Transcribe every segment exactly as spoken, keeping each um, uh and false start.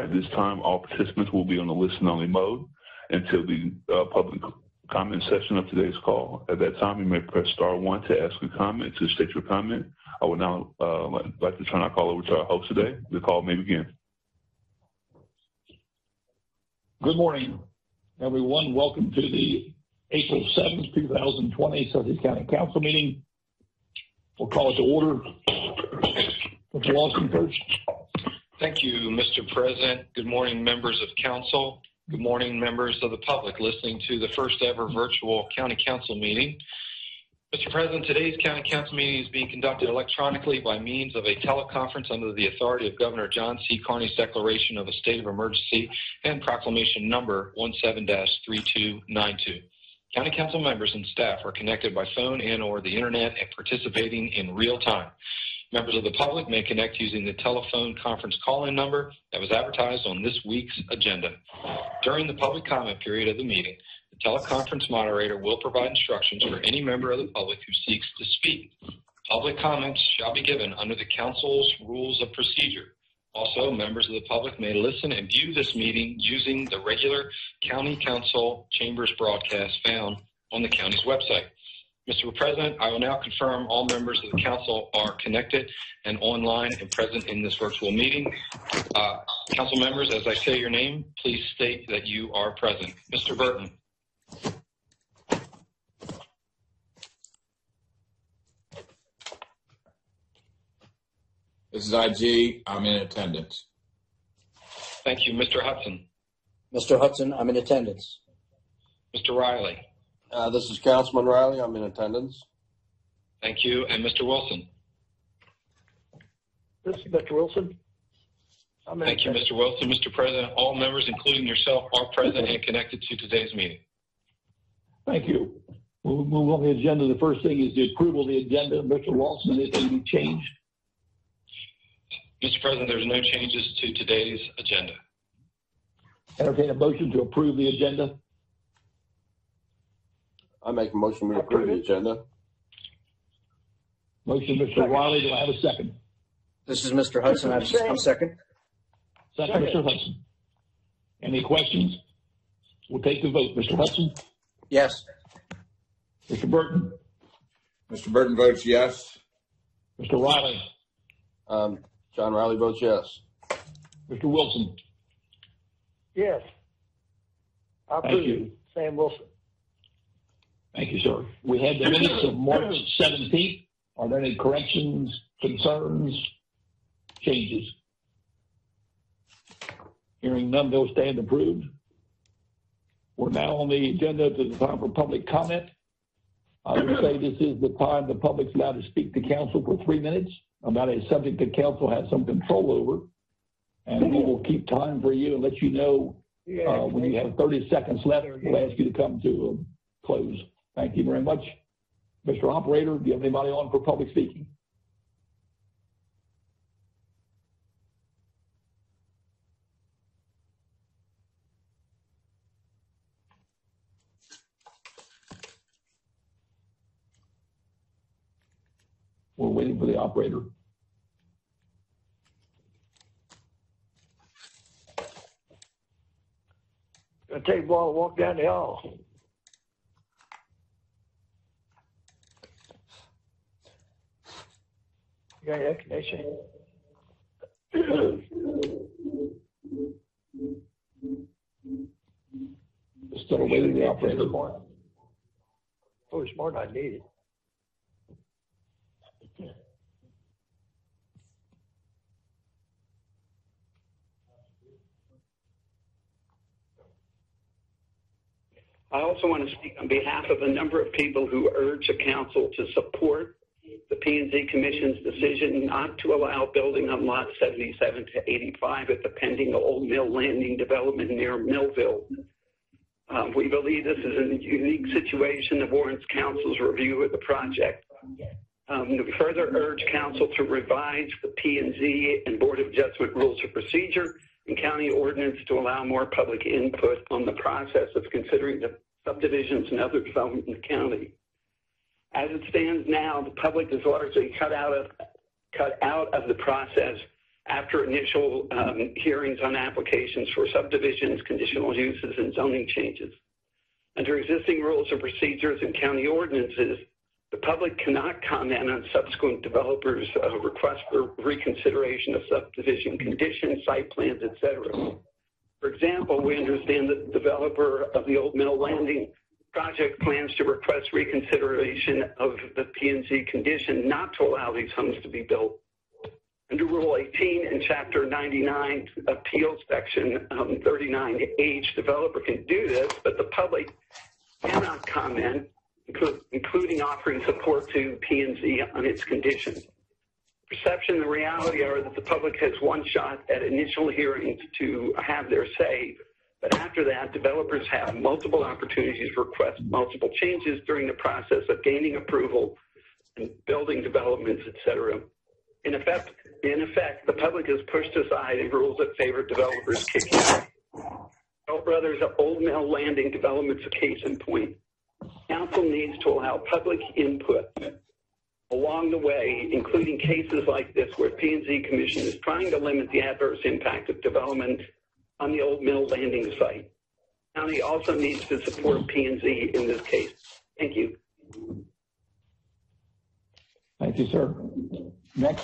At this time, all participants will be on a listen-only mode until the uh, public comment session of today's call. At that time, you may press star one to ask a comment, to state your comment. I would now uh, like to turn our call over to our host today. The call may begin. Good morning, everyone. Welcome to the April seventh, two thousand twenty Sussex County Council meeting. We'll call it to order. Mister Lawson first. Thank you, Mister President. Good morning, members of council. Good morning, members of the public listening to the first ever virtual county council meeting. Mister President, today's county council meeting is being conducted electronically by means of a teleconference under the authority of Governor John C. Carney's declaration of a state of emergency and proclamation number one seven dash three two nine two. County council members and staff are connected by phone and or the internet and participating in real time. Members of the public may connect using the telephone conference call-in number that was advertised on this week's agenda. During the public comment period of the meeting, the teleconference moderator will provide instructions for any member of the public who seeks to speak. Public comments shall be given under the council's rules of procedure. Also, members of the public may listen and view this meeting using the regular county council chambers broadcast found on the county's website. Mister President, I will now confirm all members of the council are connected and online and present in this virtual meeting. Uh, council members, as I say your name, please state that you are present. Mister Burton. This is I G. I'm in attendance. Thank you. Mister Hudson. Mister Hudson, I'm in attendance. Mister Riley. Uh, this is Councilman Riley. I'm in attendance. Thank you. And Mister Wilson. This is Mister Wilson. I'm in Thank you, Mister Wilson. Mister President, all members, including yourself, are present and connected to today's meeting. Thank you. We'll move on the agenda. The first thing is the approval of the agenda. Mister Lawson, anything to be changed? Mister President, there's no changes to today's agenda. Entertain a motion to approve the agenda. I make a motion we approve the agenda. Motion, Mister Riley. Do I have a second? This is Mister Hudson. I'm second. Second, second, Mister Hudson. Any questions? We'll take the vote. Mister Hudson? Yes. Mister Burton? Mister Burton votes yes. Mister Riley? Um, John Riley votes yes. Mister Wilson? Yes. I Thank approve. you. Sam Wilson. Thank you, sir. We have the minutes of March seventeenth. Are there any corrections, concerns, changes? Hearing none, they'll stand approved. We're now on the agenda to the time for public comment. I would say this is the time the public's allowed to speak to council for three minutes about a subject that council has some control over. And we will keep time for you and let you know uh, when you have thirty seconds left. We'll ask you to come to a close. Thank you very much. Mister Operator, do you have anybody on for public speaking? We're waiting for the operator. I'll take a ball and walk down the hall. You got that connection? Still waiting for the operator. Oh, smart, I need it. I also want to speak on behalf of a number of people who urge the council to support the P and Z Commission's decision not to allow building on lot seventy-seven to eighty-five at the pending Old Mill Landing development near Millville. Um, we believe this is a unique situation that warrants council's review of the project. Um, we further urge council to revise the P and Z and Board of Adjustment rules of procedure and county ordinance to allow more public input on the process of considering the subdivisions and other development in the county. As it stands now, the public is largely cut out of cut out of the process after initial um, hearings on applications for subdivisions, conditional uses, and zoning changes. Under existing rules and procedures and county ordinances, the public cannot comment on subsequent developers' uh, requests for reconsideration of subdivision conditions, site plans, et cetera. For example, we understand that the developer of the Old Mill Landing project plans to request reconsideration of the P and Z condition not to allow these homes to be built. Under Rule eighteen and Chapter ninety-nine, Appeals Section um, thirty-nine H, developer can do this, but the public cannot comment, inclu including offering support to P and Z on its conditions. Perception and the reality are that the public has one shot at initial hearings to have their say, but after that, developers have multiple opportunities to request multiple changes during the process of gaining approval and building developments, et cetera. In effect, in effect, the public is pushed aside and rules that favor developers kick in. Bell Brothers Old Mill Landing development's a case in point. Council needs to allow public input along the way, including cases like this where P and Z Commission is trying to limit the adverse impact of development on the Old Mill Landing site. County also needs to support P and Z in this case. Thank you. Thank you, sir. Next.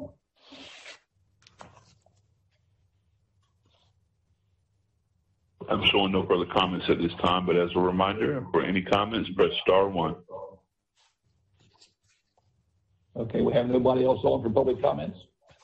I'm showing no further comments at this time, but as a reminder, for any comments, press star one. Okay, we have nobody else on for public comments.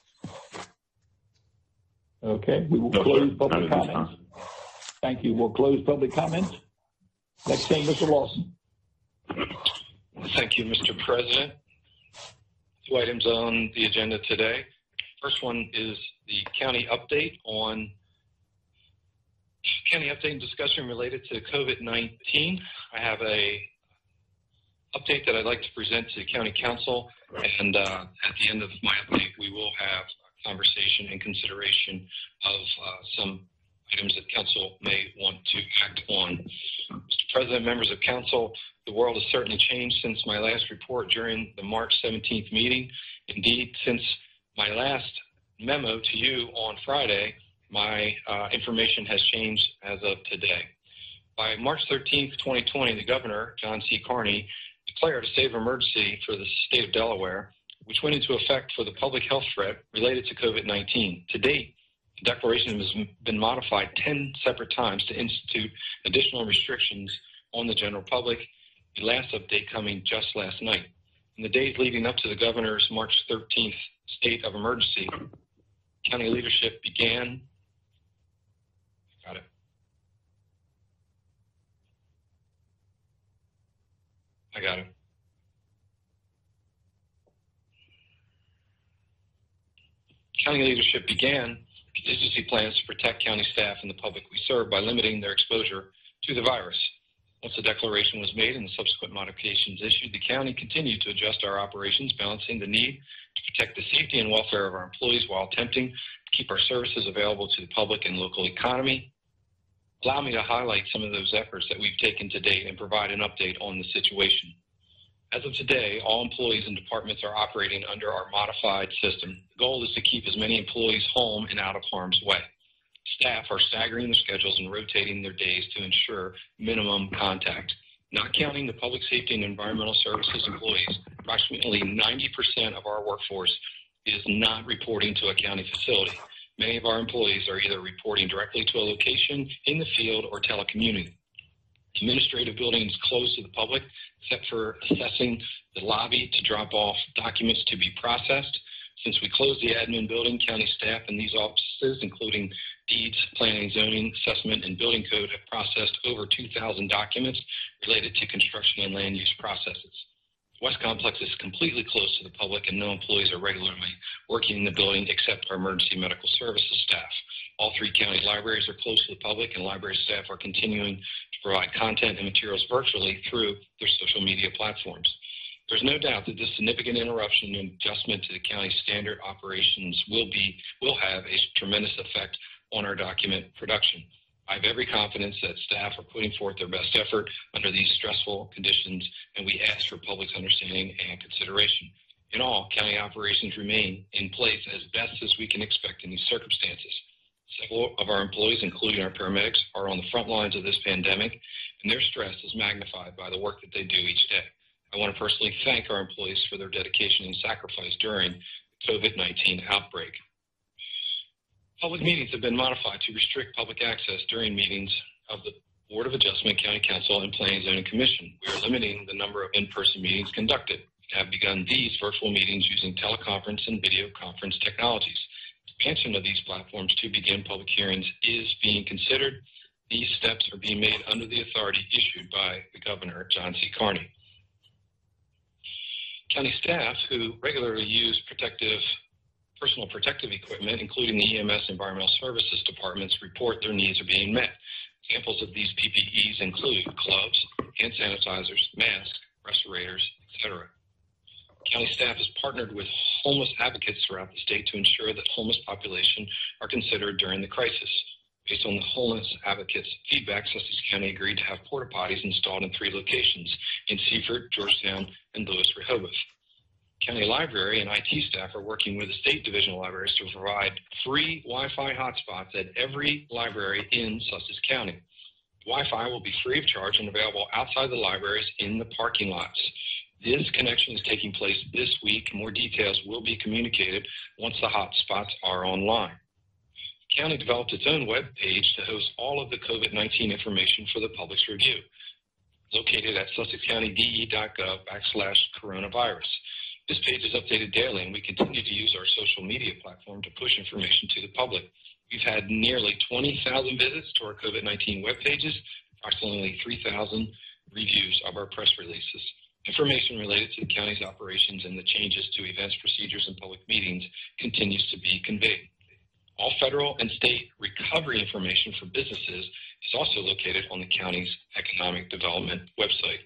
Okay, we will No, close sir. public Not at this comments. time. Thank you. We'll close public comments. Next thing, Mister Lawson. Thank you, Mister President. Two items on the agenda today. First one is the county update on county update and discussion related to COVID nineteen. I have a update that I'd like to present to the county council, and uh, at the end of my update, we will have a conversation and consideration of uh, some items that council may want to act on. Mister President, members of council, the world has certainly changed since my last report during the March seventeenth meeting. Indeed, since my last memo to you on Friday, my uh, information has changed as of today. By March thirteenth, twenty twenty, the governor, John C. Carney, declared a state of emergency for the state of Delaware, which went into effect for the public health threat related to COVID nineteen. To date, the declaration has been modified ten separate times to institute additional restrictions on the general public, the last update coming just last night. In the days leading up to the governor's March thirteenth state of emergency, county leadership began, got it. I got it. County leadership began contingency plans to protect county staff and the public we serve by limiting their exposure to the virus. Once the declaration was made and the subsequent modifications issued, the county continued to adjust our operations, balancing the need to protect the safety and welfare of our employees while attempting to keep our services available to the public and local economy. Allow me to highlight some of those efforts that we've taken to date and provide an update on the situation. As of today, all employees and departments are operating under our modified system. The goal is to keep as many employees home and out of harm's way. Staff are staggering their schedules and rotating their days to ensure minimum contact. Not counting the public safety and environmental services employees, approximately ninety percent of our workforce is not reporting to a county facility. Many of our employees are either reporting directly to a location in the field or telecommuting. The administrative building is closed to the public, except for assessing the lobby to drop off documents to be processed. Since we closed the admin building, county staff in these offices, including deeds, planning, zoning, assessment, and building code, have processed over two thousand documents related to construction and land use processes. The West Complex is completely closed to the public, and no employees are regularly working in the building except our emergency medical services staff. All three county libraries are closed to the public, and library staff are continuing to provide content and materials virtually through their social media platforms. There's no doubt that this significant interruption and adjustment to the county's standard operations will be will have a tremendous effect on our document production. I have every confidence that staff are putting forth their best effort under these stressful conditions, and we ask for public's understanding and consideration. In all, county operations remain in place as best as we can expect in these circumstances. Several of our employees, including our paramedics, are on the front lines of this pandemic, and their stress is magnified by the work that they do each day. I want to personally thank our employees for their dedication and sacrifice during the COVID nineteen outbreak. Public meetings have been modified to restrict public access during meetings of the Board of Adjustment, County Council, and Planning and Zoning Commission. We are limiting the number of in-person meetings conducted. We have begun these virtual meetings using teleconference and video conference technologies. Expansion of these platforms to begin public hearings is being considered. These steps are being made under the authority issued by the Governor, John C. Carney. County staff who regularly use protective, personal protective equipment, including the E M S Environmental Services Departments, report their needs are being met. Examples of these P P Es include gloves, hand sanitizers, masks, respirators, et cetera. County staff has partnered with homeless advocates throughout the state to ensure that homeless population are considered during the crisis. Based on the homeless advocates' feedback, Sussex County agreed to have porta potties installed in three locations, in Seaford, Georgetown, and Lewis, Rehoboth. County library and I T staff are working with the state division of libraries to provide free Wi-Fi hotspots at every library in Sussex County. Wi-Fi will be free of charge and available outside the libraries in the parking lots. This connection is taking place this week. More details will be communicated once the hotspots are online. The county developed its own web page to host all of the COVID nineteen information for the public's review, located at sussexcountyd.gov backslash coronavirus. This page is updated daily, and we continue to use our social media platform to push information to the public. We've had nearly twenty thousand visits to our COVID nineteen web pages, approximately three thousand reviews of our press releases. Information related to the county's operations and the changes to events, procedures, and public meetings continues to be conveyed. All federal and state recovery information for businesses is also located on the county's economic development website.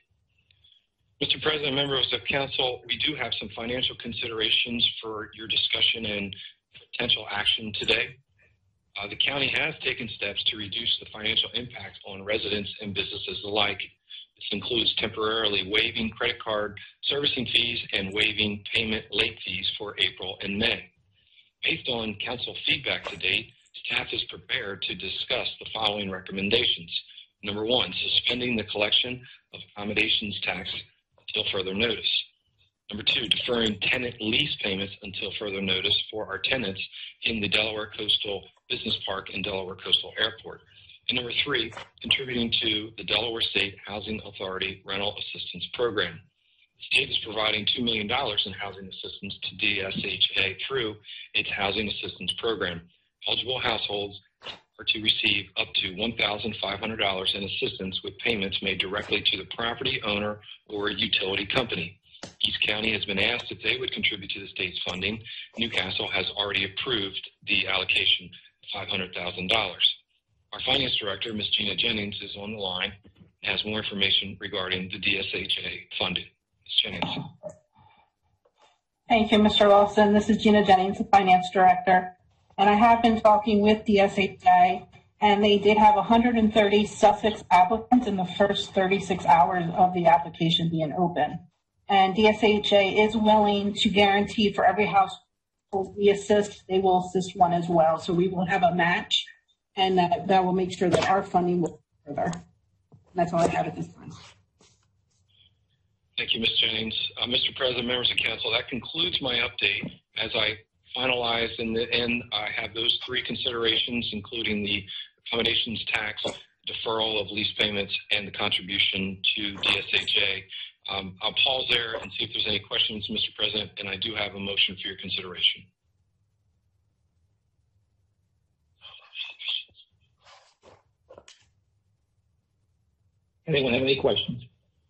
Mister President, members of council, we do have some financial considerations for your discussion and potential action today. Uh, the county has taken steps to reduce the financial impact on residents and businesses alike. This includes temporarily waiving credit card servicing fees and waiving payment late fees for April and May. Based on council feedback to date, staff is prepared to discuss the following recommendations. Number one, suspending the collection of accommodations tax until further notice. Number two, deferring tenant lease payments until further notice for our tenants in the Delaware Coastal Business Park and Delaware Coastal Airport. And number three, contributing to the Delaware State Housing Authority Rental Assistance Program. The state is providing two million dollars in housing assistance to D S H A through its Housing Assistance Program. Eligible households are to receive up to one thousand five hundred dollars in assistance with payments made directly to the property owner or utility company. East County has been asked if they would contribute to the state's funding. Newcastle has already approved the allocation of five hundred thousand dollars. Our Finance Director, Miz Gina Jennings, is on the line and has more information regarding the D S H A funding. Miz Jennings. Thank you, Mister Wilson. This is Gina Jennings, the Finance Director. And I have been talking with D S H A, and they did have one hundred thirty Sussex applicants in the first thirty-six hours of the application being open. And D S H A is willing to guarantee for every household we assist, they will assist one as well. So we will have a match, and that, that will make sure that our funding will further. And that's all I have at this time. Thank you, Miz Jennings. Uh, Mister President, members of council, that concludes my update. As I finalize in the end, I have those three considerations, including the accommodations tax, deferral of lease payments, and the contribution to D S H A. Um, I'll pause there and see if there's any questions, Mister President, and I do have a motion for your consideration. Anyone have any questions?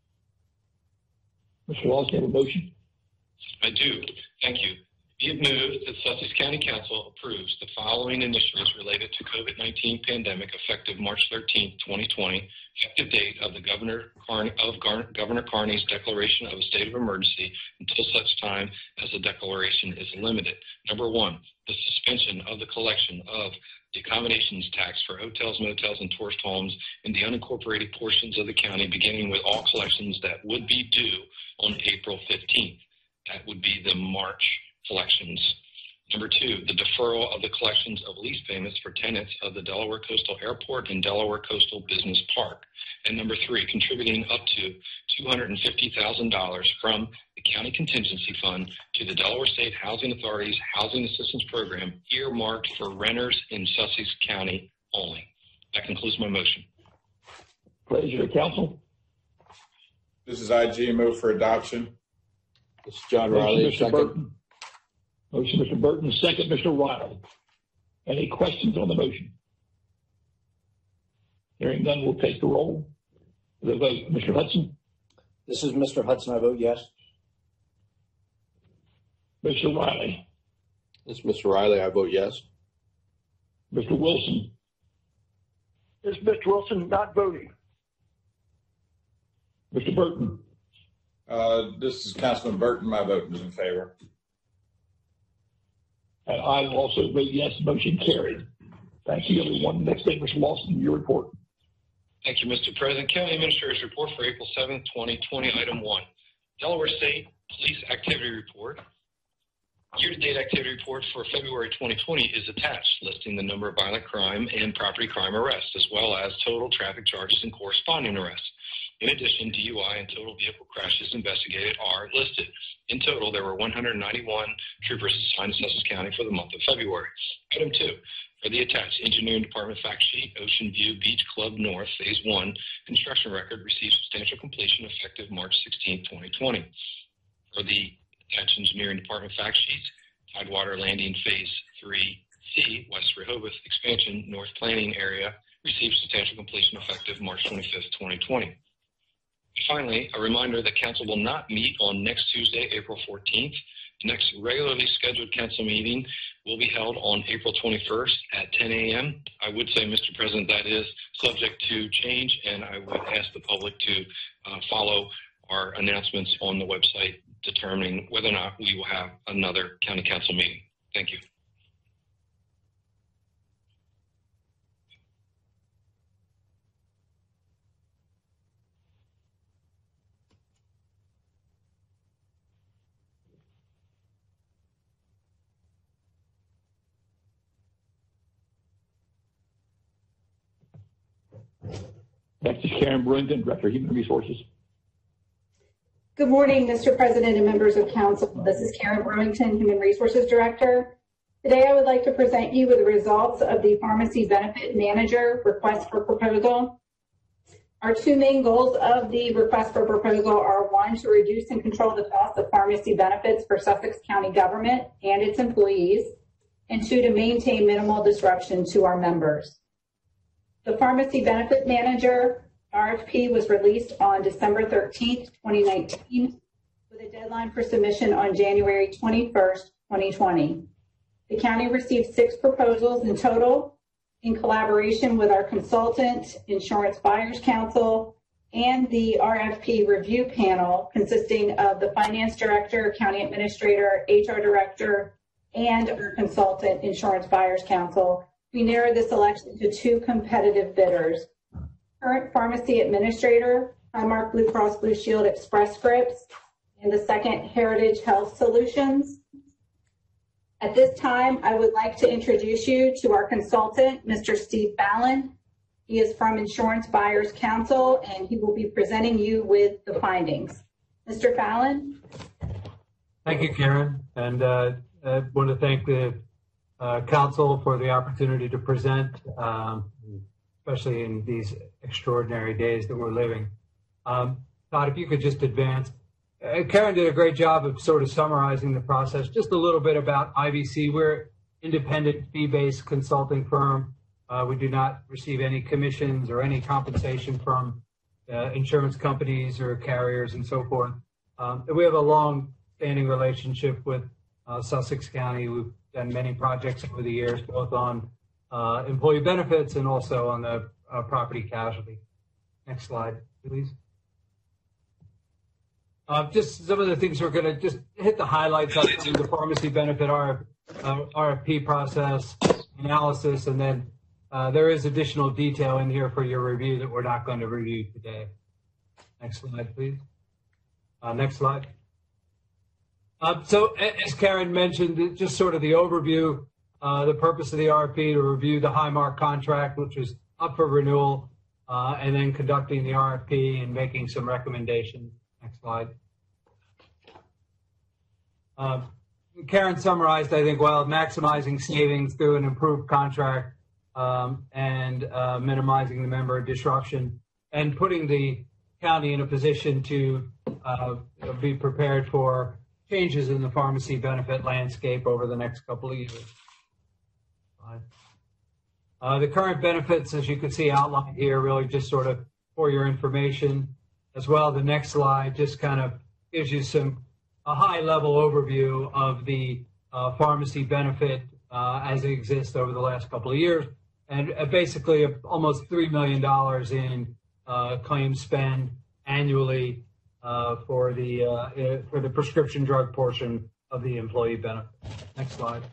Mister Wallace, do you have a motion? I do. Thank you. Be it moved that Sussex County Council approves the following initiatives related to COVID nineteen pandemic effective March thirteenth, twenty twenty, effective date of the Governor Carney, of Gar, Governor Carney's declaration of a state of emergency until such time as the declaration is limited. Number one, the suspension of the collection of the accommodations tax for hotels, motels, and tourist homes in the unincorporated portions of the county, beginning with all collections that would be due on April fifteenth. That would be the March collections. Number two, the deferral of the collections of lease payments for tenants of the Delaware Coastal Airport and Delaware Coastal Business Park. And number three, contributing up to two hundred fifty thousand dollars from the County Contingency Fund to the Delaware State Housing Authority's Housing Assistance Program, earmarked for renters in Sussex County only. That concludes my motion. Pleasure, council. This is I G. Move for adoption. This is John Motion, Riley, Mister second. Burton. Motion, Mister Burton, second, Mister Riley. Any questions on the motion? Hearing none, we'll take the roll. The vote, Mister Hudson, This is Mister Hudson. I vote yes. Mister Riley, This is Mister Riley. I vote yes. Mister Wilson, This is Mister Wilson, not voting. Mister Burton, Uh, this is Councilman Burton. My vote is in favor. and I will also vote yes. Motion carried. Thank you, everyone. Next thing, Mister Lawson, your report. Thank you, Mister President. County Administrator's Report for April seventh, twenty twenty, Item one. Delaware State Police Activity Report. Year-to-date activity report for February twenty twenty is attached, listing the number of violent crime and property crime arrests, as well as total traffic charges and corresponding arrests. In addition, D U I and total vehicle crashes investigated are listed. In total, there were one hundred ninety-one troopers assigned to Sussex County for the month of February. Item two, for the attached Engineering Department fact sheet, Ocean View Beach Club North, Phase one, construction record received substantial completion effective March sixteenth, twenty twenty. For the attached Engineering Department fact sheets, Tidewater Landing Phase three C, West Rehoboth Expansion North Planning Area, received substantial completion effective March twenty-fifth, twenty twenty. Finally, a reminder that council will not meet on next Tuesday, April fourteenth. The next regularly scheduled council meeting will be held on April twenty-first at ten a m I would say, Mister President, that is subject to change, and I would ask the public to uh, follow our announcements on the website determining whether or not we will have another county council meeting. Thank you. Next is Karen Brewington, Director of Human Resources. Good morning, Mister President and members of council. This is Karen Brewington, Human Resources Director. Today, I would like to present you with the results of the Pharmacy Benefit Manager request for proposal. Our two main goals of the request for proposal are, one, to reduce and control the cost of pharmacy benefits for Sussex County government and its employees, and two, to maintain minimal disruption to our members. The Pharmacy Benefit Manager R F P was released on December thirteenth, twenty nineteen, with a deadline for submission on January twenty-first, twenty twenty. The county received six proposals in total in collaboration with our consultant, Insurance Buyers Council, and the R F P review panel consisting of the Finance Director, County Administrator, H R Director, and our consultant, Insurance Buyers Council. We narrowed the selection to two competitive bidders. Current Pharmacy Administrator, Highmark Blue Cross Blue Shield Express Scripts, and the second, Heritage Health Solutions. At this time, I would like to introduce you to our consultant, Mister Steve Fallon. He is from Insurance Buyers Council, and he will be presenting you with the findings. Mister Fallon? Thank you, Karen. And uh, I want to thank the uh, council for the opportunity to present, um, especially in these extraordinary days that we're living. Um, Todd, if you could just advance. Uh, Karen did a great job of sort of summarizing the process. Just a little bit about I B C. We're an independent fee-based consulting firm. Uh, we do not receive any commissions or any compensation from uh, insurance companies or carriers and so forth. Um, and we have a long-standing relationship with uh, Sussex County. We've done many projects over the years, both on uh, employee benefits and also on the uh, property casualty. Next slide, please. Uh, just some of the things we're going to just hit the highlights of the pharmacy benefit R F, uh, R F P process analysis, and then uh, there is additional detail in here for your review that we're not going to review today. Next slide, please. Uh, next slide. Uh, so as Karen mentioned, just sort of the overview, uh, the purpose of the R F P to review the Highmark contract, which was up for renewal, uh, and then conducting the R F P and making some recommendations. Next slide. Uh, Karen summarized, I think, well, maximizing savings through an improved contract um, and uh, minimizing the member disruption and putting the county in a position to uh, be prepared for changes in the pharmacy benefit landscape over the next couple of years. Uh, the current benefits, as you can see outlined here, really just sort of for your information as well. The next slide just kind of gives you some a high-level overview of the uh, pharmacy benefit uh, as it exists over the last couple of years, and uh, basically almost three million dollars in uh, claim spend annually uh, for the uh, for the prescription drug portion of the employee benefit. Next slide.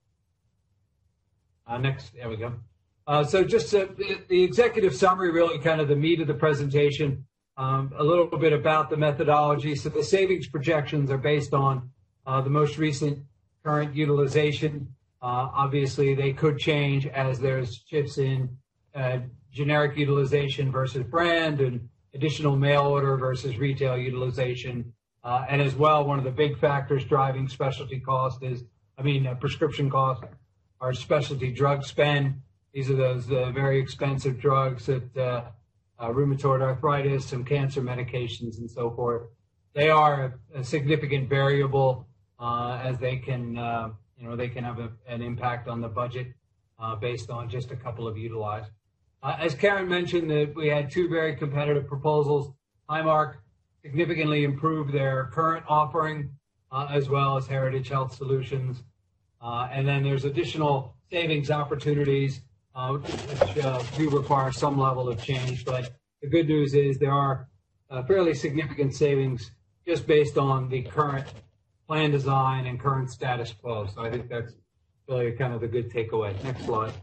Uh, next, there we go. Uh, so just uh, the, the executive summary, really kind of the meat of the presentation. Um, a little bit about the methodology. So the savings projections are based on uh, the most recent current utilization. Uh, obviously, they could change as there's shifts in uh, generic utilization versus brand and additional mail order versus retail utilization. Uh, and as well, one of the big factors driving specialty cost is, I mean, uh, prescription costs are specialty drug spend. These are those uh, very expensive drugs that uh, Uh, rheumatoid arthritis, some cancer medications, and so forth. They are a, a significant variable uh, as they can, uh, you know, they can have a, an impact on the budget uh, based on just a couple of utilized. Uh, as Karen mentioned, that we had two very competitive proposals. Highmark significantly improved their current offering, uh, as well as Heritage Health Solutions. Uh, and then there's additional savings opportunities Uh, which uh, do require some level of change, but the good news is there are uh, fairly significant savings just based on the current plan design and current status quo. So I think that's really kind of the good takeaway. Next slide.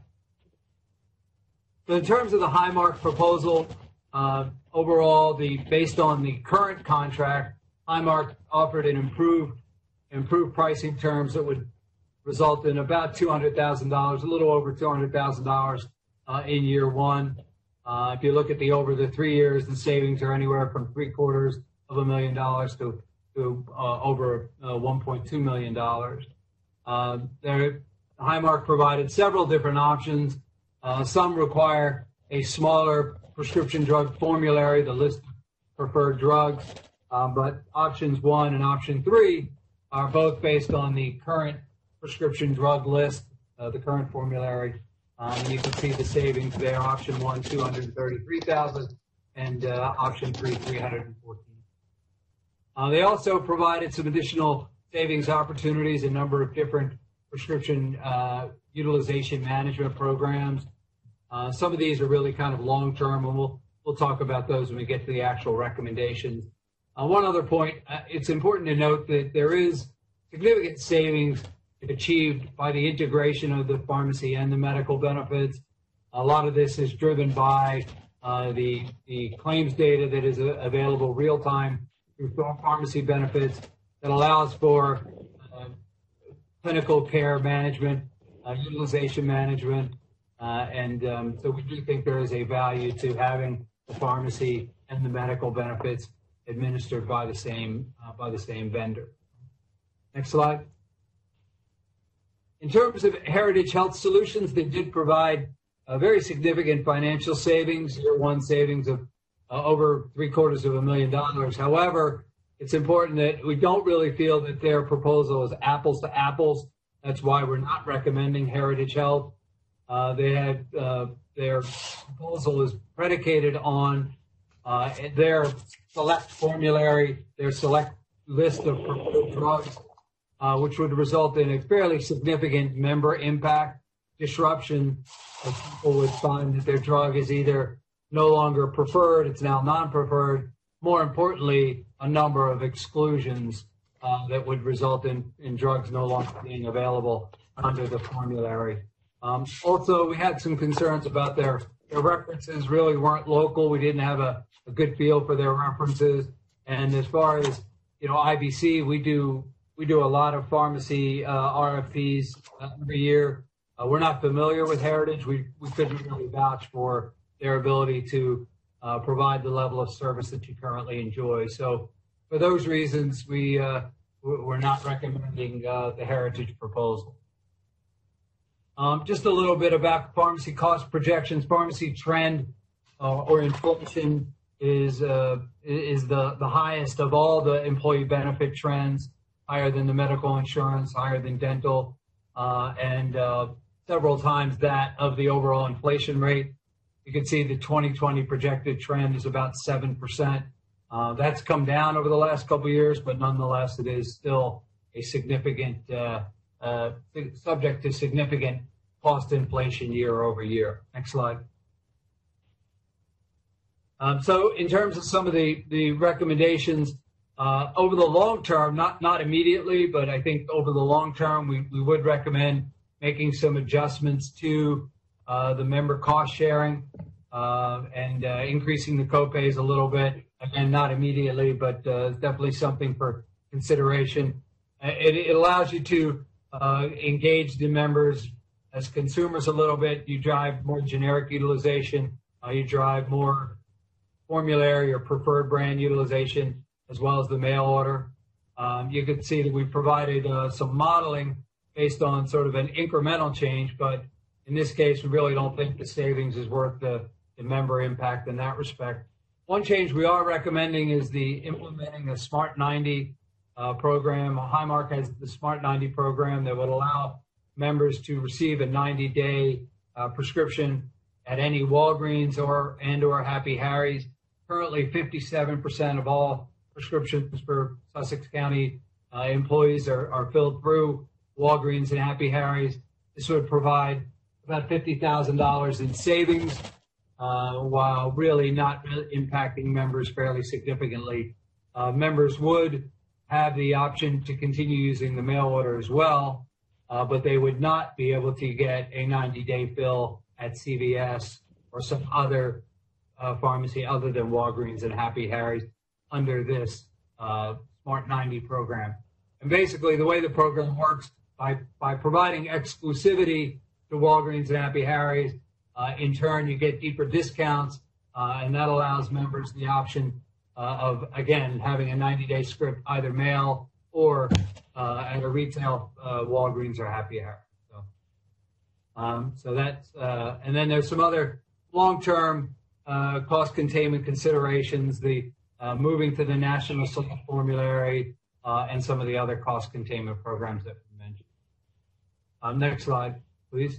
So in terms of the Highmark proposal, uh, overall, the based on the current contract, Highmark offered an improved improved pricing terms that would result in about two hundred thousand dollars, a little over two hundred thousand dollars uh, in year one. Uh, if you look at the over the three years, the savings are anywhere from three quarters of a million dollars to, to uh, over uh, one point two million dollars. Uh, there, Highmark provided several different options. Uh, some require a smaller prescription drug formulary, the list of preferred drugs, uh, but options one and option three are both based on the current prescription drug list, uh, the current formulary. Um, you can see the savings there. Option one, two hundred thirty-three thousand dollars, and uh, option three, three hundred fourteen thousand dollars. Uh, they also provided some additional savings opportunities, a number of different prescription uh, utilization management programs. Uh, some of these are really kind of long-term, and we'll we'll talk about those when we get to the actual recommendations. Uh, one other point, uh, it's important to note that there is significant savings achieved by the integration of the pharmacy and the medical benefits. A lot of this is driven by uh, the, the claims data that is uh, available real time through pharmacy benefits that allows for uh, clinical care management, uh, utilization management, uh, and um, so we do think there is a value to having the pharmacy and the medical benefits administered by the same uh, by the same vendor. Next slide. In terms of Heritage Health Solutions, they did provide a very significant financial savings, year one savings of uh, over three quarters of a million dollars. However, it's important that we don't really feel that their proposal is apples to apples. That's why we're not recommending Heritage Health. Uh, they had uh, their proposal is predicated on uh, their select formulary, their select list of preferred drugs, Uh, which would result in a fairly significant member impact disruption. As people would find that their drug is either no longer preferred, it's now non-preferred. More importantly, a number of exclusions uh, that would result in, in drugs no longer being available under the formulary. Um, also, we had some concerns about their, their references really weren't local. We didn't have a, a good feel for their references. And as far as, you know, I B C, we do we do a lot of pharmacy uh, R F Ps uh, every year. Uh, we're not familiar with Heritage. We, we couldn't really vouch for their ability to uh, provide the level of service that you currently enjoy. So for those reasons, we, uh, we're not recommending uh, the Heritage proposal. Um, just a little bit about pharmacy cost projections. Pharmacy trend uh, or inflation is uh, is the, the highest of all the employee benefit trends, higher than the medical insurance, higher than dental, uh, and uh, several times that of the overall inflation rate. You can see the twenty twenty projected trend is about seven percent. Uh, that's come down over the last couple of years, but nonetheless, it is still a significant, uh, uh, subject to significant cost inflation year over year. Next slide. Um, so in terms of some of the, the recommendations, uh, over the long term, not, not immediately, but I think over the long term, we, we would recommend making some adjustments to uh, the member cost sharing uh, and uh, increasing the copays a little bit. Again, not immediately, but uh, definitely something for consideration. It, it allows you to uh, engage the members as consumers a little bit. You drive more generic utilization. Uh, you drive more formulary or preferred brand utilization, as well as the mail order. Um, you can see that we provided uh, some modeling based on sort of an incremental change, but in this case, we really don't think the savings is worth the, the member impact in that respect. One change we are recommending is the implementing a Smart ninety uh, program. Highmark has the Smart ninety program that would allow members to receive a ninety day uh, prescription at any Walgreens or and or Happy Harry's. Currently, fifty-seven percent of all prescriptions for Sussex County uh, employees are, are filled through Walgreens and Happy Harry's. This would provide about fifty thousand dollars in savings, uh, while really not impacting members fairly significantly. Uh, members would have the option to continue using the mail order as well, uh, but they would not be able to get a ninety day fill at C V S or some other uh, pharmacy other than Walgreens and Happy Harry's under this uh, Smart ninety program. And basically, the way the program works, by, by providing exclusivity to Walgreens and Happy Harry's, uh, in turn, you get deeper discounts, uh, and that allows members the option uh, of, again, having a ninety day script, either mail or uh, at a retail uh, Walgreens or Happy Harry's. So, um, so that's, uh, and then there's some other long-term uh, cost containment considerations, the uh, moving to the National Select Formulary, uh, and some of the other cost containment programs that we mentioned. Um, next slide, please.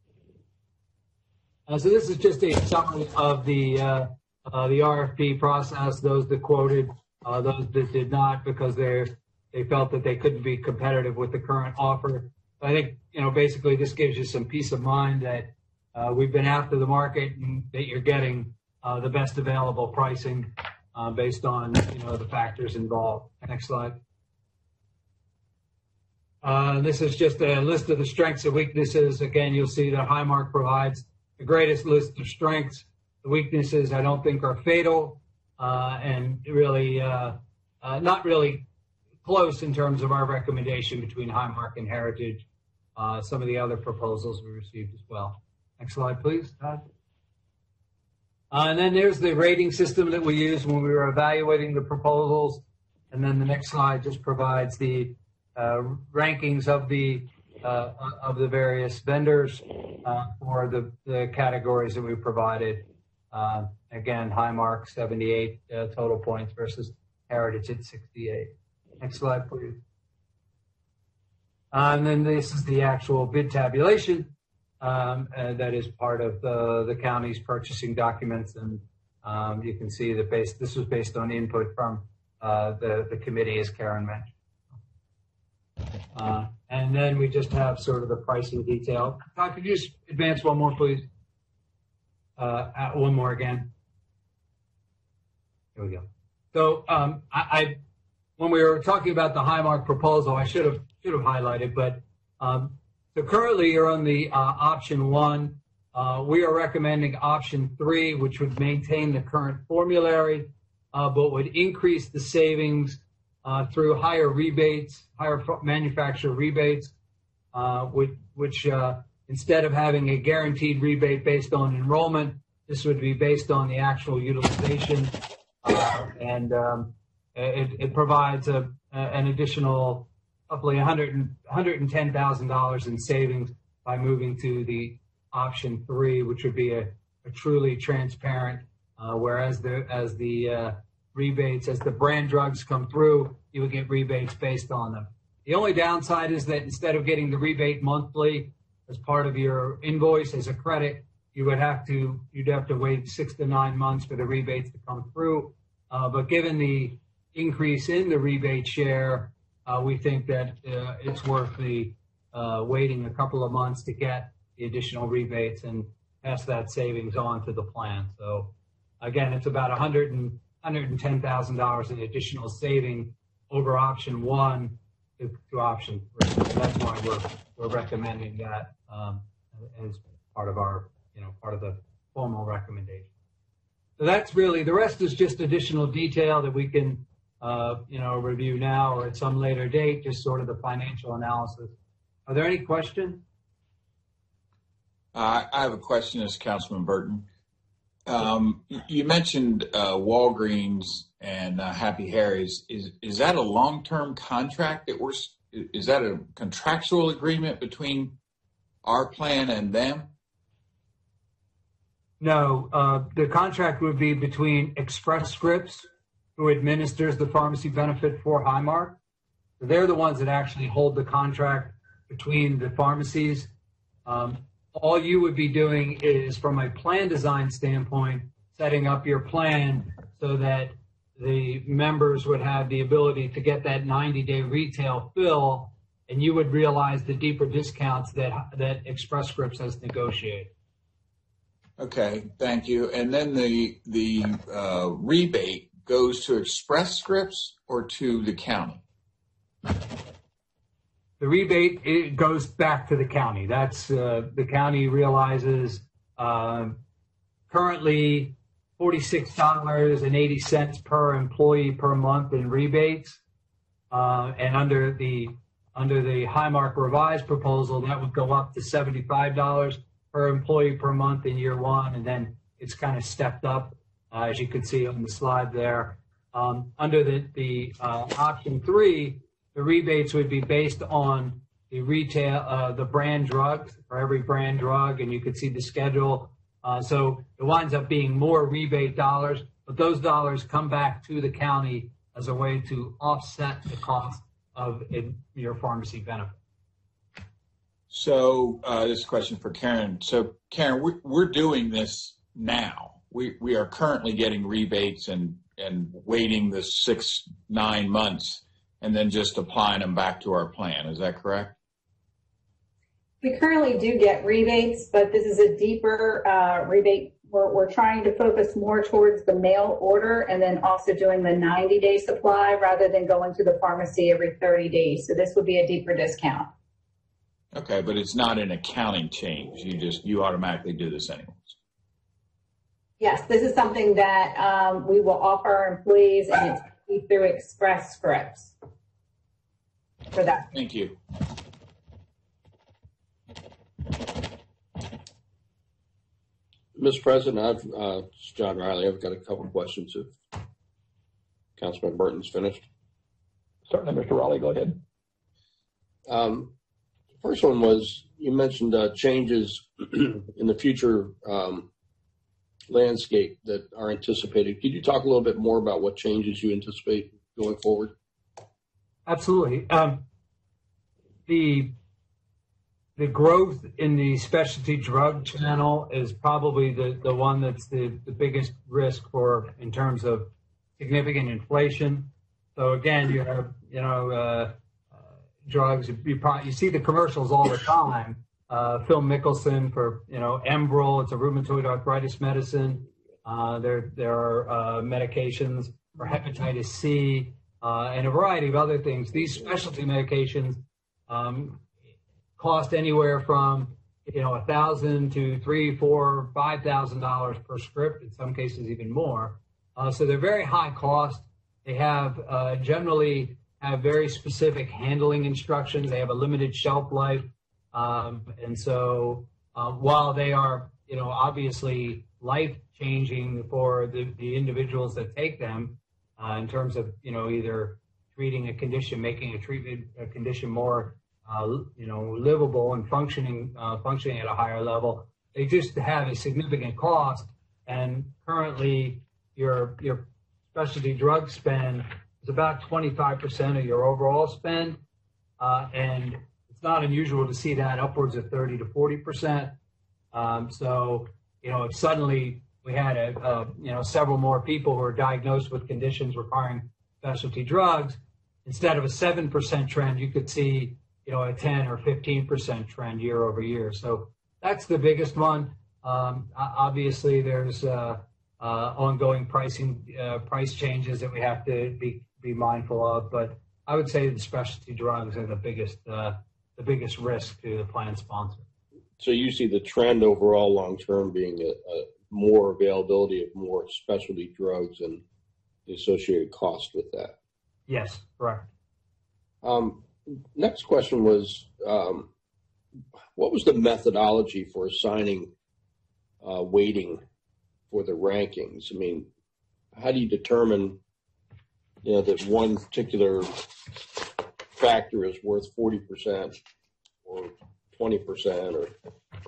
Uh, so this is just a summary of the uh, uh, the R F P process. Those that quoted, uh, those that did not, because they they felt that they couldn't be competitive with the current offer. I think, you know, basically this gives you some peace of mind that uh, we've been after the market and that you're getting uh, the best available pricing uh, based on, you know, the factors involved. Next slide. Uh, this is just a list of the strengths and weaknesses. Again, you'll see that Highmark provides the greatest list of strengths. The weaknesses, I don't think, are fatal uh, and really uh, uh, not really close in terms of our recommendation between Highmark and Heritage. Uh, some of the other proposals we received as well. Next slide, please, Todd. Uh, and then there's the rating system that we used when we were evaluating the proposals. And then the next slide just provides the uh, rankings of the uh, of the various vendors uh, for the, the categories that we provided. Uh, again, Highmark seventy-eight uh, total points versus Heritage at sixty-eight. Next slide, please. Uh, and then this is the actual bid tabulation um, uh, that is part of the, the county's purchasing documents. And um, you can see that based, this was based on input from uh, the, the committee, as Karen mentioned. Uh, and then we just have sort of the pricing detail. Todd, could you just advance one more, please? Uh, one more again. There we go. So um, I, I, when we were talking about the Highmark proposal, I should have should have highlighted, but um, so currently you're on the uh, option one. Uh, we are recommending option three, which would maintain the current formulary, uh, but would increase the savings uh, through higher rebates, higher manufacturer rebates, uh, which, which uh, instead of having a guaranteed rebate based on enrollment, this would be based on the actual utilization, uh, and um, it, it provides a, a, an additional roughly one hundred, one hundred ten thousand dollars in savings by moving to the option three, which would be a, a truly transparent, uh, whereas the as the uh, rebates, as the brand drugs come through, you would get rebates based on them. The only downside is that instead of getting the rebate monthly as part of your invoice as a credit, you would have to you'd have to wait six to nine months for the rebates to come through. Uh, but given the increase in the rebate share, uh, we think that uh, it's worth the uh, waiting a couple of months to get the additional rebates and pass that savings on to the plan. So again, it's about one hundred and one hundred ten thousand dollars in additional saving over option one to, to option three. So that's why we're we're recommending that um, as part of our you know part of the formal recommendation. So that's really, the rest is just additional detail that we can uh, you know review now or at some later date, just sort of the financial analysis. Are there any questions? Uh, I have a question as Councilman Burton. Um, you mentioned uh, Walgreens and uh, Happy Harry's. Is is that a long-term contract that we're? Is that a contractual agreement between our plan and them? No, uh, the contract would be between Express Scripts, who administers the pharmacy benefit for Highmark. They're the ones that actually hold the contract between the pharmacies. Um, all you would be doing is, from a plan design standpoint, setting up your plan so that the members would have the ability to get that ninety-day retail fill, and you would realize the deeper discounts that that Express Scripts has negotiated. Okay, thank you. And then the the uh, rebate goes to Express Scripts or to the county? The rebate, it goes back to the county. That's uh, the county realizes uh, currently forty-six dollars and eighty cents per employee per month in rebates, uh, and under the under the Highmark revised proposal, that would go up to seventy-five dollars per employee per month in year one, and then it's kind of stepped up, uh, as you can see on the slide there. Um, under the the uh, option three, the rebates would be based on the retail, uh, the brand drugs for every brand drug, and you could see the schedule. Uh, so it winds up being more rebate dollars, but those dollars come back to the county as a way to offset the cost of in your pharmacy benefit. So uh, this is a question for Karen. So Karen, we're, we're doing this now. We we are currently getting rebates and, and waiting the six, nine months and then just applying them back to our plan. Is that correct? We currently do get rebates, but this is a deeper uh, rebate. We're, we're trying to focus more towards the mail order and then also doing the ninety-day supply rather than going to the pharmacy every thirty days. So this would be a deeper discount. Okay, but it's not an accounting change. You just, you automatically do this anyways. Yes, this is something that um, we will offer our employees, and it's through Express Scripts for that. Thank you. Mister President, I've, uh, it's John Riley. I've got a couple of questions if Councilman Burton's finished. Certainly, Mister Riley, go ahead. Um, First one was, you mentioned uh, changes in the future um, landscape that are anticipated. Could you talk a little bit more about what changes you anticipate going forward? Absolutely. Um, the the growth in the specialty drug channel is probably the, the one that's the, the biggest risk for in terms of significant inflation. So again, you have, you know, uh, drugs, you probably, you see the commercials all the time. Uh, Phil Mickelson for, you know, Enbrel, it's a rheumatoid arthritis medicine. Uh, there, there are uh, medications for hepatitis C uh, and a variety of other things. These specialty medications um, cost anywhere from, you know, a thousand to three, four, five thousand dollars per script. In some cases, even more. Uh, so they're very high cost, They have uh, generally have very specific handling instructions. They have a limited shelf life. Um, and so uh, while they are, you know, obviously life-changing for the, the individuals that take them uh, in terms of, you know, either treating a condition, making a treatment a condition more, uh, you know, livable and functioning, uh, functioning at a higher level, they just have a significant cost. And currently your, your specialty drug spend is about twenty-five percent of your overall spend. Uh, and it's not unusual to see that upwards of thirty to forty percent. Um, so, you know, if suddenly we had, a, a, you know, several more people who are diagnosed with conditions requiring specialty drugs, instead of a seven percent trend, you could see, you know, a ten or fifteen percent trend year over year. So that's the biggest one. Um, obviously, there's uh, uh, ongoing pricing, uh, price changes that we have to be, be mindful of. But I would say the specialty drugs are the biggest, uh, the biggest risk to the plan sponsor. So you see the trend overall long term being a, a more availability of more specialty drugs and the associated cost with that. Yes, correct. Um, next question was, um, what was the methodology for assigning uh, weighting for the rankings? I mean, how do you determine, you know, that one particular factor is worth forty percent or twenty percent or?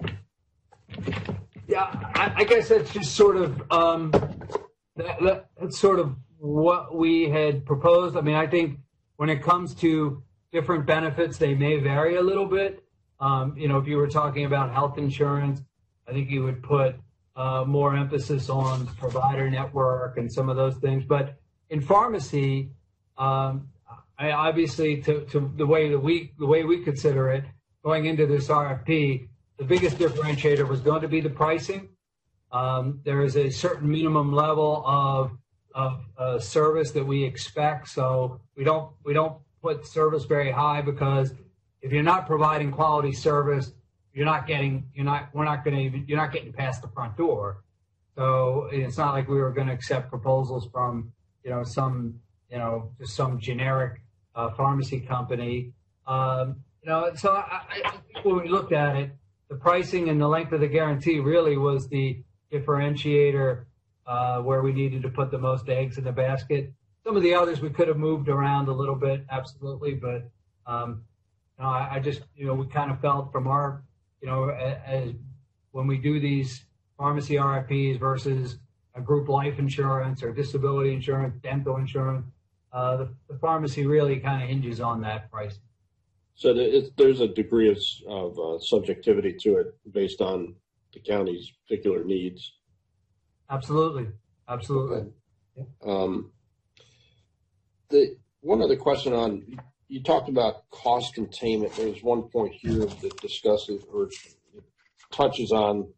Yeah, I, I guess that's just sort of, um, that, that, that's sort of what we had proposed. I mean, I think when it comes to different benefits, they may vary a little bit. Um, you know, if you were talking about health insurance, I think you would put uh, more emphasis on the provider network and some of those things. But in pharmacy, um, I obviously, to, to the way that we the way we consider it, going into this R F P, the biggest differentiator was going to be the pricing. Um, there is a certain minimum level of of uh, service that we expect, so we don't we don't put service very high, because if you're not providing quality service, you're not getting you're not we're not going to you're not getting past the front door. So it's not like we were going to accept proposals from you know some you know just some generic uh, pharmacy company. Um, you know, so I, I think when we looked at it, the pricing and the length of the guarantee really was the differentiator uh, where we needed to put the most eggs in the basket. Some of the others we could have moved around a little bit, absolutely, but um, you know, I, I just, you know, we kind of felt from our, you know, as, as when we do these pharmacy R F Ps versus a group life insurance or disability insurance, dental insurance, uh, the, the pharmacy really kind of hinges on that pricing. So it's, there's a degree of, of uh, subjectivity to it based on the county's particular needs. Absolutely, absolutely. Okay. Yeah. Um, the one other question on, you talked about cost containment. There's one point here that discusses or touches on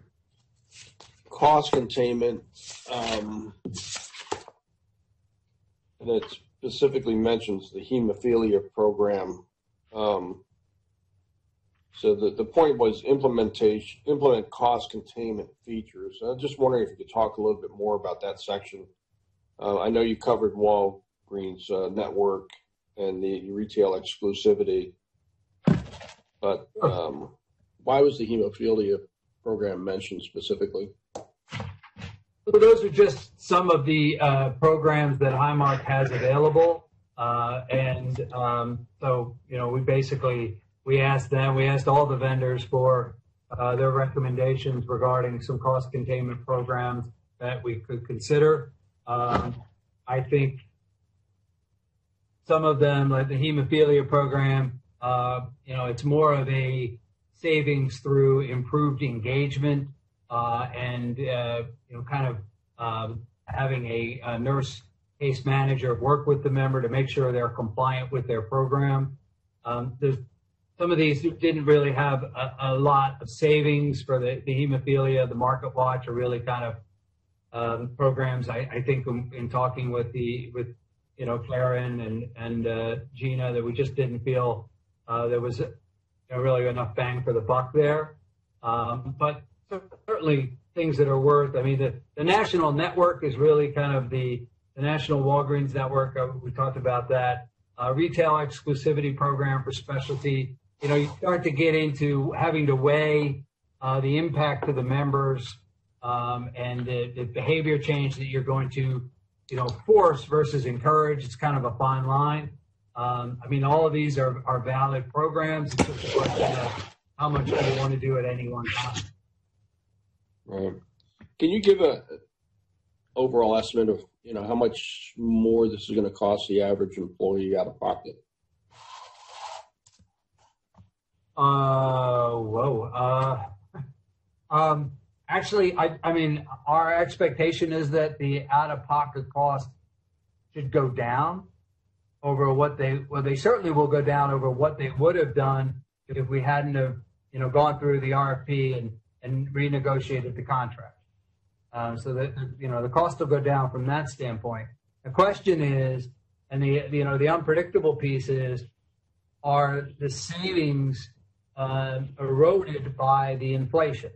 cost containment, um, and it specifically mentions the hemophilia program. Um, so the, the point was implementation, implement cost containment features. I was just wondering if you could talk a little bit more about that section. Uh, I know you covered Walgreens uh, network and the retail exclusivity, but um, why was the hemophilia program mentioned specifically? So those are just some of the uh, programs that Highmark has available. Uh, and um, so, you know, we basically, we asked them, we asked all the vendors for uh, their recommendations regarding some cost containment programs that we could consider. Um, I think some of them, like the hemophilia program, uh, you know, it's more of a savings through improved engagement uh, and, uh, you know, kind of um, having a, a nurse case manager work with the member to make sure they're compliant with their program. Um, there's some of these didn't really have a, a lot of savings for the, the hemophilia. The Market Watch are really kind of um, programs. I, I think in, in talking with the with you know Claren and and uh, Gina, that we just didn't feel uh, there was you know, really enough bang for the buck there. Um, but certainly things that are worth. I mean, the, the national network is really kind of the the National Walgreens Network, uh, we talked about that. Uh, retail exclusivity program for specialty. You know, you start to get into having to weigh uh, the impact to the members um, and the, the behavior change that you're going to, you know, force versus encourage. It's kind of a fine line. Um, I mean, all of these are, are valid programs. It's just a question of how much do you want to do at any one time. Right. Can you give a overall estimate of, you know, how much more this is going to cost the average employee out of pocket? Uh, whoa. Uh, um, actually, I, I mean, our expectation is that the out-of-pocket cost should go down over what they, well, they certainly will go down over what they would have done if we hadn't have, you know, gone through the R F P and, and renegotiated the contract. Um, so that, you know, the cost will go down from that standpoint. The question is, and the, you know, the unpredictable piece is, are the savings uh, eroded by the inflation?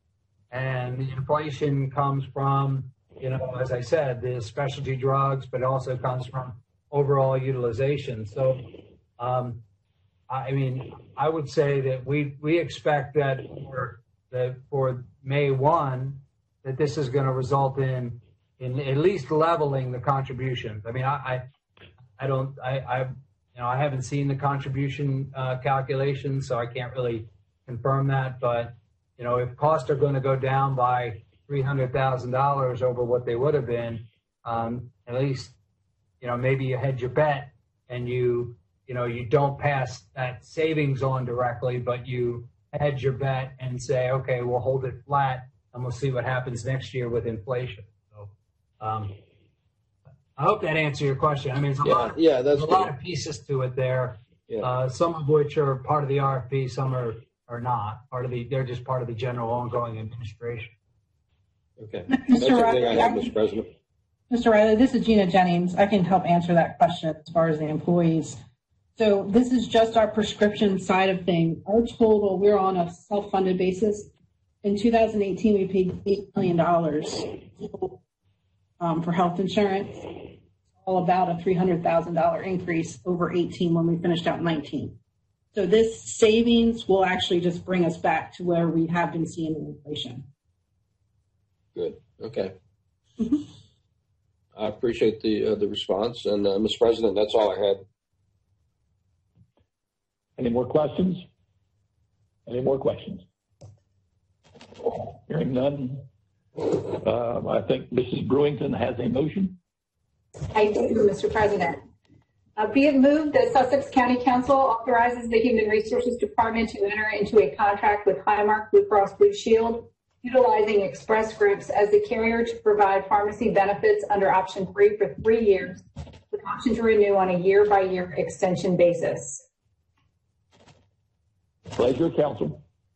And the inflation comes from, you know, as I said, the specialty drugs, but it also comes from overall utilization. So, um, I mean, I would say that we we expect that for the for May first, that this is going to result in in at least leveling the contributions. I mean, I I, I don't I I you know I haven't seen the contribution uh, calculations, so I can't really confirm that. But you know, if costs are going to go down by three hundred thousand dollars over what they would have been, um, at least you know maybe you hedge your bet and you you know you don't pass that savings on directly, but you hedge your bet and say, okay, we'll hold it flat. And we'll see what happens next year with inflation. So, um, I hope that answers your question. I mean, there's a, yeah, lot, of, yeah, that's there's a lot of pieces to it there. Yeah. Uh, some of which are part of the R F P, some are, are not part of the. They're just part of the general ongoing administration. Okay, Mister that's Riley, everything I have, Mister President. Mister Riley, this is Gina Jennings. I can help answer that question as far as the employees. So this is just our prescription side of things. Our total, we're on a self-funded basis. In two thousand eighteen, we paid eight million dollars um, for health insurance, all about a three hundred thousand dollars increase over eighteen when we finished out nineteen. So this savings will actually just bring us back to where we have been seeing inflation. Good. Okay. Mm-hmm. I appreciate the uh, the response. And, uh, Mister President, that's all I had. Any more questions? Any more questions? Hearing none, uh, I think Missus Brewington has a motion. I do, Mister President. Uh, be it moved that Sussex County Council authorizes the Human Resources Department to enter into a contract with Highmark Blue Cross Blue Shield, utilizing Express Scripts as the carrier to provide pharmacy benefits under option three for three years, with option to renew on a year-by-year extension basis. Pleasure, Council.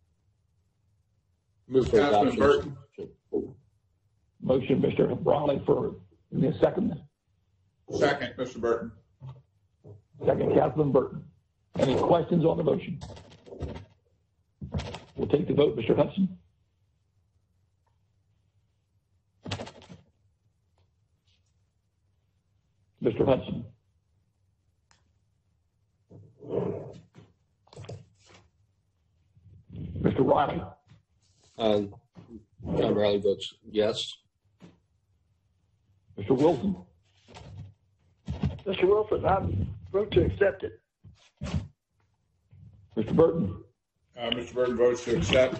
Move for Councilman adoption. Burton. Motion, Mister Raleigh, for give me a second. Second, Mister Burton. Second, Councilman Burton. Any questions on the motion? We'll take the vote, Mister Hudson. Mister Hudson. Mister Riley. Um, John Riley votes yes. Mister Wilson. Mister Wilson, I vote to accept it. Mister Burton. Uh, Mister Burton votes to accept.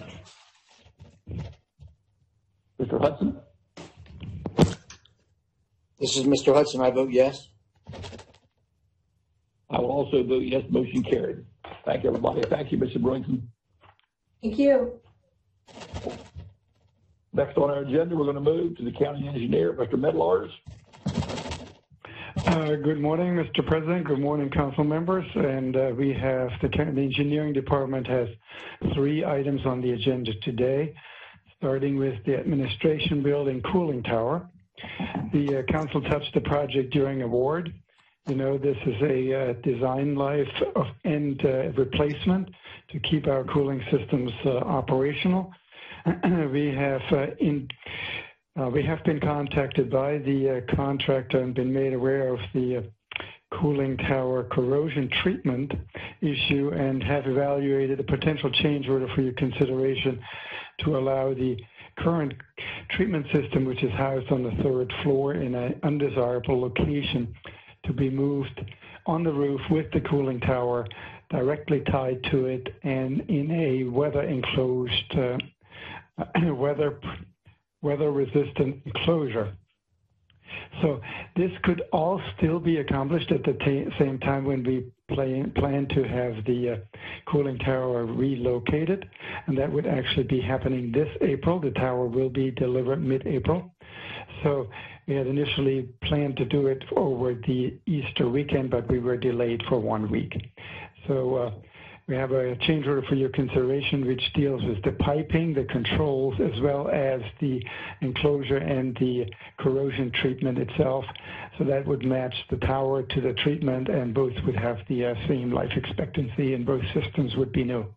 Mister Hudson. This is Mister Hudson. I vote yes. I will also vote yes. Motion carried. Thank you, everybody. Thank you, Mister Brewington. Thank you. Next on our agenda, we're going to move to the county engineer, Mister Medlars. Uh, good morning, Mister President. Good morning, council members. And uh, we have the, the engineering department has three items on the agenda today, starting with the administration building cooling tower. The uh, council touched the project during award. You know, this is a uh, design life of and uh, replacement to keep our cooling systems uh, operational. We have uh, in Uh, we have been contacted by the uh, contractor and been made aware of the uh, cooling tower corrosion treatment issue and have evaluated a potential change order for your consideration to allow the current treatment system, which is housed on the third floor in an undesirable location, to be moved on the roof with the cooling tower directly tied to it and in a weather enclosed, uh, weather weather resistant enclosure. So this could all still be accomplished at the t- same time when we plan, plan to have the uh, cooling tower relocated, and that would actually be happening this April. The tower will be delivered mid-April. So we had initially planned to do it over the Easter weekend, but we were delayed for one week. So uh, we have a change order for your consideration, which deals with the piping, the controls, as well as the enclosure and the corrosion treatment itself. So that would match the tower to the treatment, and both would have the uh, same life expectancy, and both systems would be new.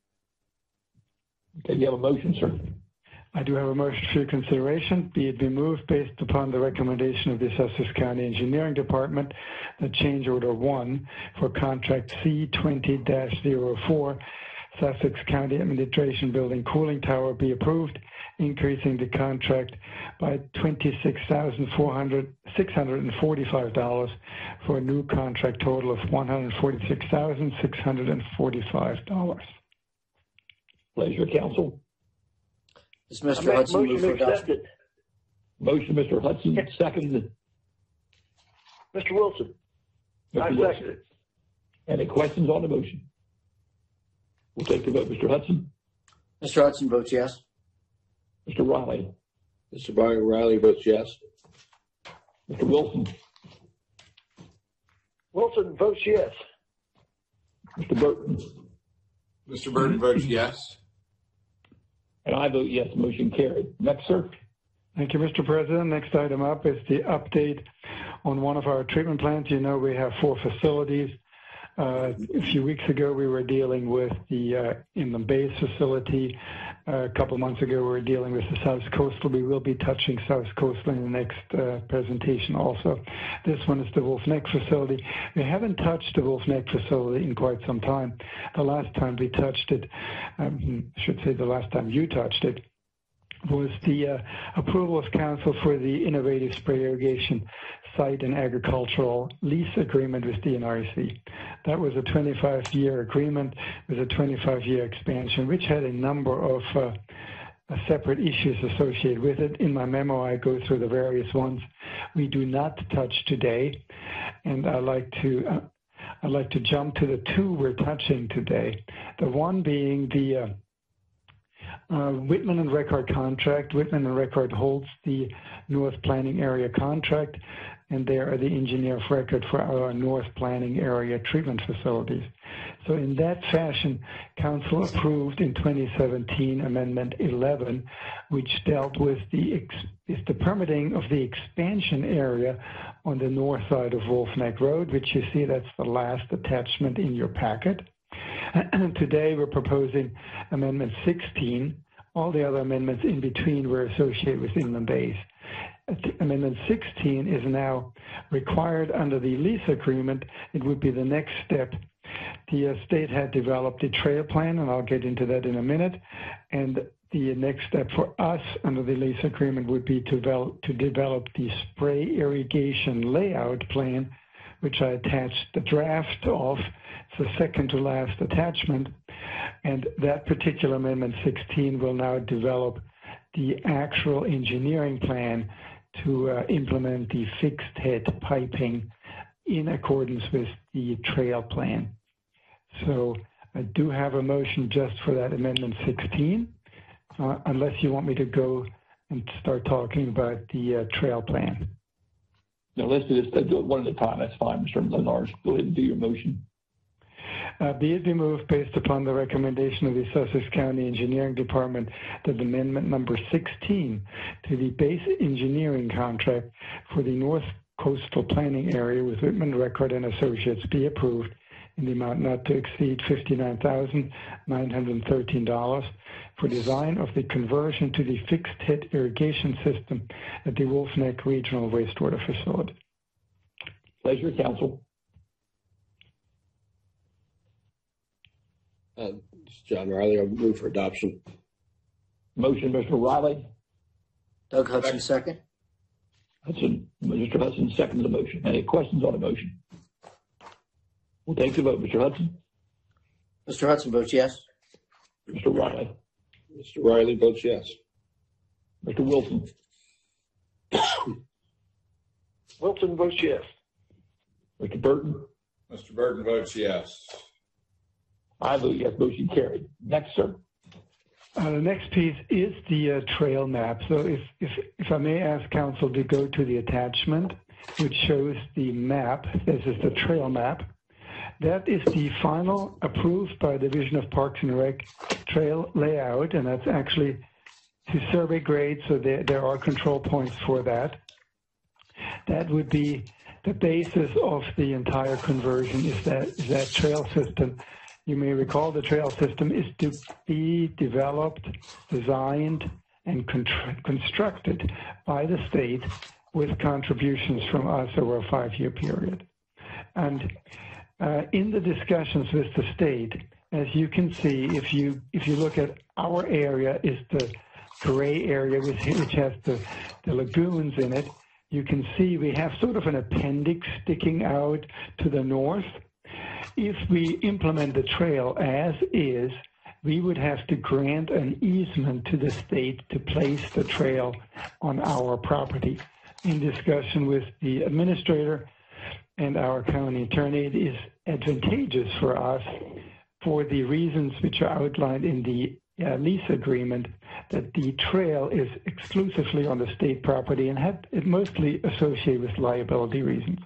Okay, you have a motion, sir? I do have a motion for your consideration. Be it be moved based upon the recommendation of the Sussex County Engineering Department that change order one for contract C twenty dash zero four, Sussex County Administration Building Cooling Tower be approved, increasing the contract by twenty-six thousand six hundred forty-five dollars for a new contract total of one hundred forty-six thousand six hundred forty-five dollars. Pleasure, council. Is Mister Hudson move for adoption? Motion, Mister Hudson, second. Mister Wilson. Mister I Wilson. second it. Any questions on the motion? We'll take the vote. Mister Hudson? Mister Hudson votes yes. Mister Riley? Mister Riley votes yes. Mister Wilson? Wilson votes yes. Mister Burton? Mister Burton votes yes. And I vote yes. Motion carried. Next, sir. Thank you, Mister President. Next item up is the update on one of our treatment plants. You know, we have four facilities. Uh, a few weeks ago, we were dealing with the uh, Inland Bays facility. Uh, a couple months ago, we were dealing with the South Coastal. We will be touching South Coastal in the next uh, presentation also. This one is the Wolf Neck facility. We haven't touched the Wolf Neck facility in quite some time. The last time we touched it, um, I should say the last time you touched it, was the uh, approval of council for the innovative spray irrigation site and agricultural lease agreement with D N R C. That was a twenty-five year agreement with a twenty-five year expansion, which had a number of uh, separate issues associated with it. In my memo, I go through the various ones we do not touch today, and I like to uh, I'd like to jump to the two we're touching today. The one being the uh, Uh, Whitman and Record contract. Whitman and Record holds the North Planning Area contract, and they are the engineer of record for our North Planning Area treatment facilities. So in that fashion, Council approved in twenty seventeen Amendment eleven, which dealt with the, ex is the permitting of the expansion area on the north side of Wolf Neck Road, which you see that's the last attachment in your packet. And today we're proposing Amendment sixteen. All the other amendments in between were associated with Inland Bays. Amendment sixteen is now required under the lease agreement. It would be the next step. The uh, state had developed a trail plan, and I'll get into that in a minute. And the next step for us under the lease agreement would be to develop, to develop the spray irrigation layout plan, which I attached the draft of. It's the second to last attachment. And that particular Amendment sixteen will now develop the actual engineering plan to uh, implement the fixed head piping in accordance with the trail plan. So I do have a motion just for that Amendment sixteen, uh, unless you want me to go and start talking about the uh, trail plan. No, let's do this. Let's do it one at a time. That's fine, Mister Lenars. Go ahead and do your motion. Uh, be it be moved based upon the recommendation of the Sussex County Engineering Department that amendment number sixteen to the base engineering contract for the North Coastal Planning Area with Whitman Record and Associates be approved, in the amount not to exceed fifty-nine thousand nine hundred thirteen dollars for design of the conversion to the fixed head irrigation system at the Wolf Neck Regional Wastewater Facility. Pleasure, council. Uh, John Riley, I'll move for adoption. Motion, Mister Riley. Doug Hudson, second. Hudson, Mister Hudson seconds the motion. Any questions on the motion? We'll take the vote. Mister Hudson? Mister Hudson votes yes. Mister Riley? Mister Riley votes yes. Mister Wilson? Wilson votes yes. Mister Burton? Mister Burton votes yes. I vote yes. Motion carried. Next, sir. Uh, the next piece is the uh, trail map. So if, if, if I may ask council to go to the attachment, which shows the map. This is the trail map. That is the final approved by Division of Parks and Rec trail layout, and that's actually to survey grade, so there, there are control points for that. That would be the basis of the entire conversion, is that, is that trail system. You may recall the trail system is to be developed, designed, and constructed by the state with contributions from us over a five-year period. And uh, in the discussions with the state, as you can see, if you if you look at our area, is the gray area which, which has the, the lagoons in it. You can see we have sort of an appendix sticking out to the north. If we implement the trail as is, we would have to grant an easement to the state to place the trail on our property. In discussion with the administrator and our county attorney, it is advantageous for us for the reasons which are outlined in the uh, lease agreement, that the trail is exclusively on the state property and had it mostly associated with liability reasons.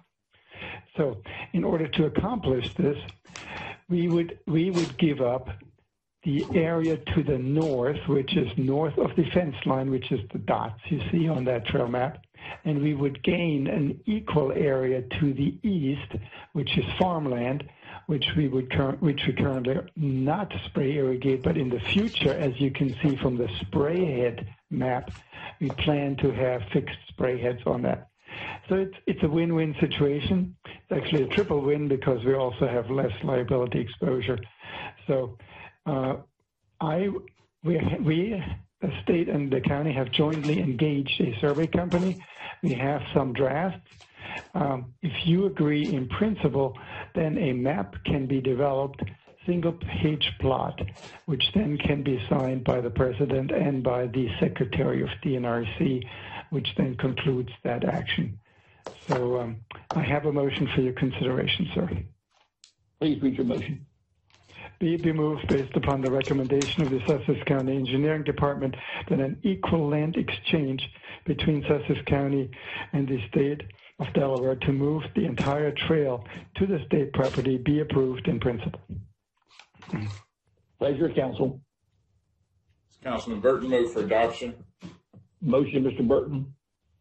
So in order to accomplish this, we would, we would give up the area to the north, which is north of the fence line, which is the dots you see on that trail map, and we would gain an equal area to the east, which is farmland, which we would cur which we currently not spray irrigate, but in the future, as you can see from the spray head map, we plan to have fixed spray heads on that. So it's, it's a win-win situation. It's actually a triple win because we also have less liability exposure. So uh, I, we, we, the state and the county have jointly engaged a survey company. We have some drafts. Um, if you agree in principle, then a map can be developed, single page plot, which then can be signed by the president and by the secretary of D N R C, which then concludes that action. So um, I have a motion for your consideration, sir. Please read your motion. Be it be moved based upon the recommendation of the Sussex County Engineering Department that an equal land exchange between Sussex County and the state of Delaware to move the entire trail to the state property be approved in principle. Pleasure, council. Councilman Burton move for adoption. Motion, Mister Burton.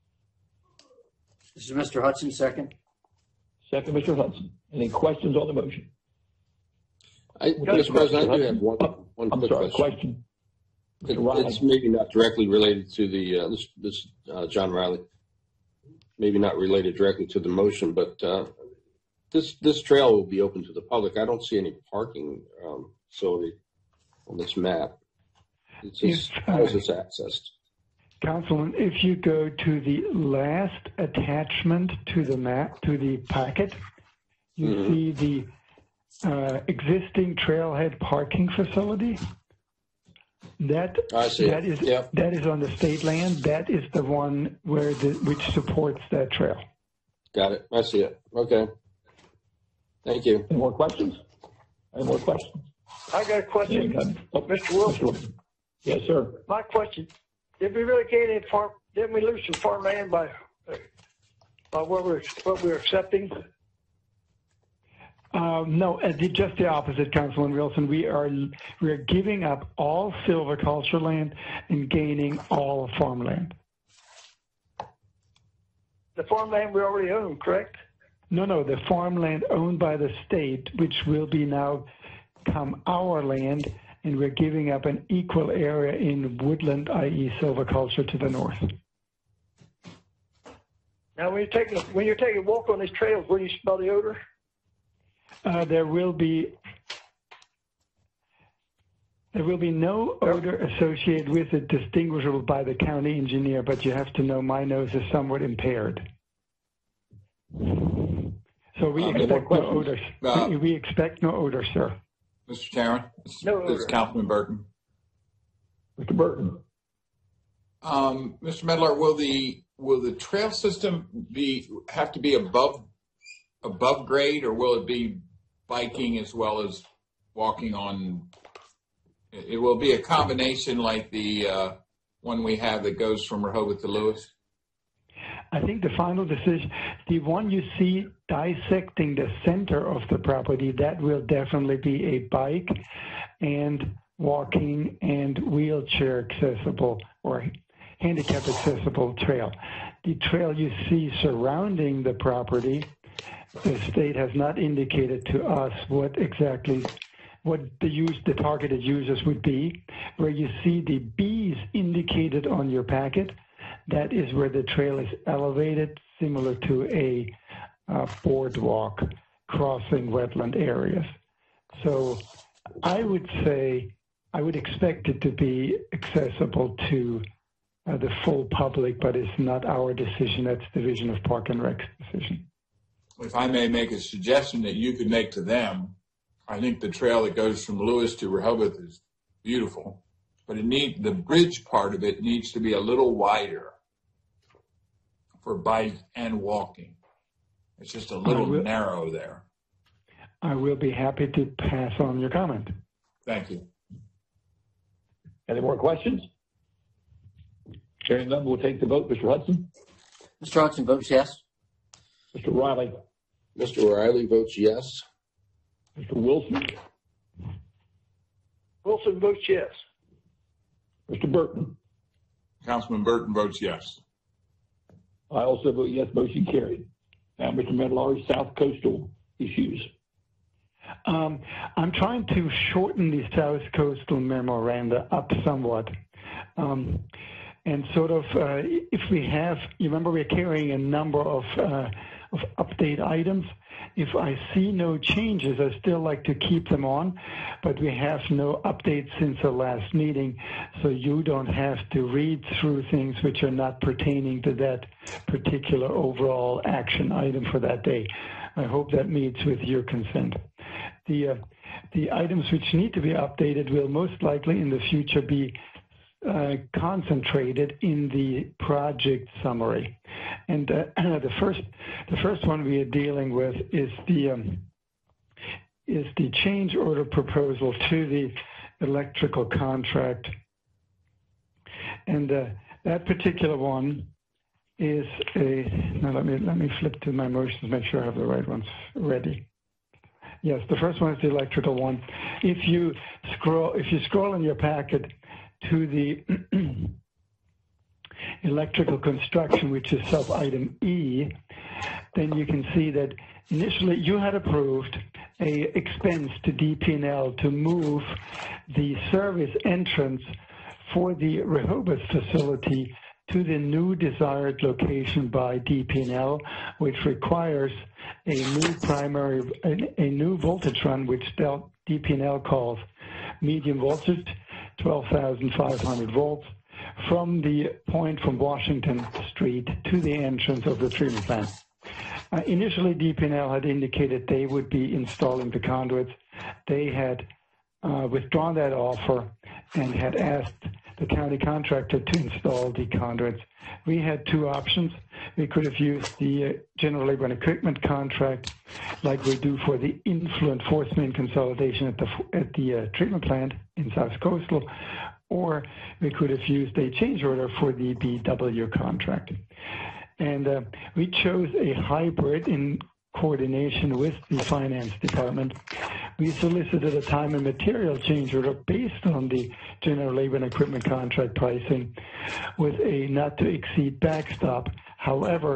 This is Mister Hudson, second. Second, Mister Hudson. Any questions on the motion? I, Mister President, I do have one, one I'm quick sorry, question. question. It, it's maybe not directly related to the, uh, this, this uh, John Riley, maybe not related directly to the motion, but uh, this, this trail will be open to the public. I don't see any parking um, facility on this map. It's just, if, uh, how is this accessed? Councilman, if you go to the last attachment to the map, to the packet, you mm-hmm. see the uh, existing trailhead parking facility. That I see that is yep. that is on the state land. That is the one where the which supports that trail. Got it. I see it. Okay. Thank you. Any more questions? Any more questions? I got a question, oh, Mister Wilson. Yes, sir. My question: Did we really gain any farm? Didn't we lose some farmland by uh, by what we're what we're accepting? Uh, no, just the opposite, Councilman Wilson. We are we are giving up all silviculture land and gaining all farmland. The farmland we already own, correct? No, no, the farmland owned by the state, which will be now come our land, and we're giving up an equal area in woodland, that is silviculture, to the north. Now, when you're taking when you're taking a walk on these trails, will you smell the odor? Uh, there will be there will be no odor associated with it distinguishable by the county engineer, but you have to know my nose is somewhat impaired. So we Um, expect no odor. Uh, we, we expect no odor, sir. Mister Chairman, this, No this is odor. Councilman Burton. Mister Burton. Um, Mister Medlar, will the will the trail system be have to be above above grade, or will it be biking as well as walking on? It, it will be a combination like the uh, one we have that goes from Rehoboth to Lewis. I think the final decision, the one you see dissecting the center of the property, that will definitely be a bike and walking and wheelchair accessible or handicap accessible trail. The trail you see surrounding the property, the state has not indicated to us what exactly what the use, the targeted users would be. Where you see the Bs indicated on your packet, that is where the trail is elevated, similar to a uh, boardwalk crossing wetland areas. So I would say, I would expect it to be accessible to uh, the full public, but it's not our decision. That's Division of Park and Rec's decision. If I may make a suggestion that you could make to them, I think the trail that goes from Lewis to Rehoboth is beautiful, but it need the bridge part of it needs to be a little wider for bike and walking. It's just a little will, narrow there. I will be happy to pass on your comment. Thank you. Any more questions? Hearing none, we'll take the vote. Mister Hudson? Mister Hudson votes yes. Mister Riley? Mister Riley votes yes. Mister Wilson? Wilson votes yes. Mister Burton? Councilman Burton votes yes. I also vote yes, motion carried. Now, Mister Medlar, South Coastal issues. Um, I'm trying to shorten the South Coastal memoranda up somewhat. Um, and sort of, uh, if we have, you remember we're carrying a number of, uh, of update items. If I see no changes, I still like to keep them on, but we have no updates since the last meeting, so you don't have to read through things which are not pertaining to that particular overall action item for that day. I hope that meets with your consent. The, uh, the items which need to be updated will most likely in the future be uh, concentrated in the project summary. And uh, the first, the first one we are dealing with is the um, is the change order proposal to the electrical contract, and uh, that particular one is a. Now let me let me flip to my motions, make sure I have the right ones ready. Yes, the first one is the electrical one. If you scroll, if you scroll in your packet to the electrical construction, which is sub-item E, then you can see that initially you had approved a expense to D P and L to move the service entrance for the Rehoboth facility to the new desired location by D P and L, which requires a new primary, a, a new voltage run, which D P and L calls medium voltage, twelve thousand five hundred volts, from the point from Washington Street to the entrance of the treatment plant. Uh, initially, D P and L had indicated they would be installing the conduits. They had uh, withdrawn that offer and had asked the county contractor to install the conduits. We had two options. We could have used the uh, general labor and equipment contract like we do for the influent force main consolidation at the, at the uh, treatment plant in South Coastal, or we could have used a change order for the B W contract. And uh, we chose a hybrid in coordination with the finance department. We solicited a time and material change order based on the general labor and equipment contract pricing with a not to exceed backstop. However,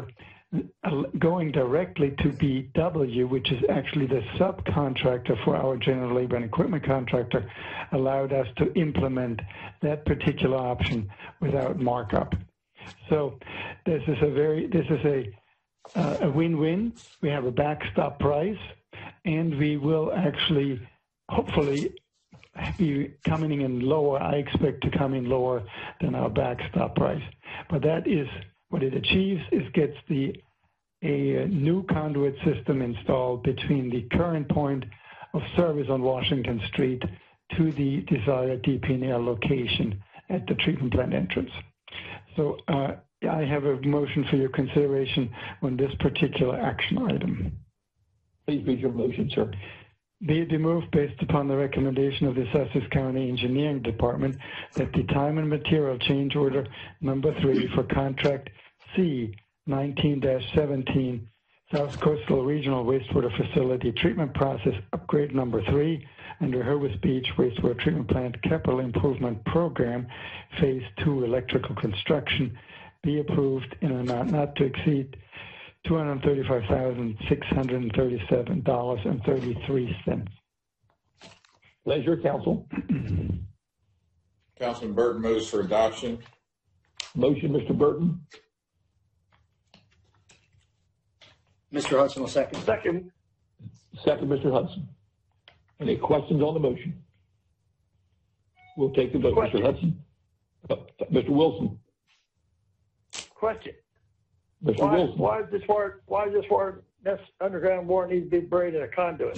going directly to B W, which is actually the subcontractor for our general labor and equipment contractor, allowed us to implement that particular option without markup. So this is a very, this is a, uh, a win-win. We have a backstop price, and we will actually, hopefully, be coming in lower. I expect to come in lower than our backstop price. But that is what it achieves, is gets the a new conduit system installed between the current point of service on Washington Street to the desired D P N L location at the treatment plant entrance. So uh, I have a motion for your consideration on this particular action item. Please read your motion, sir. Be it moved based upon the recommendation of the Sussex County Engineering Department that the time and material change order number three for contract C nineteen dash seventeen South Coastal Regional Wastewater Facility Treatment Process Upgrade number three under Rehoboth Beach Wastewater Treatment Plant Capital Improvement Program Phase two Electrical Construction be approved in an amount not to exceed two hundred thirty-five thousand six hundred thirty-seven dollars and thirty-three cents. Pleasure, counsel. Councilman Burton moves for adoption. Motion, Mister Burton. Mister Hudson will second. Second. Second, Mister Hudson. Any questions on the motion? We'll take the vote. Question. Mister Hudson. Uh, Mister Wilson. Question. Mister Why, Wilson. why is this water, why is this water, this underground water needs to be buried in a conduit?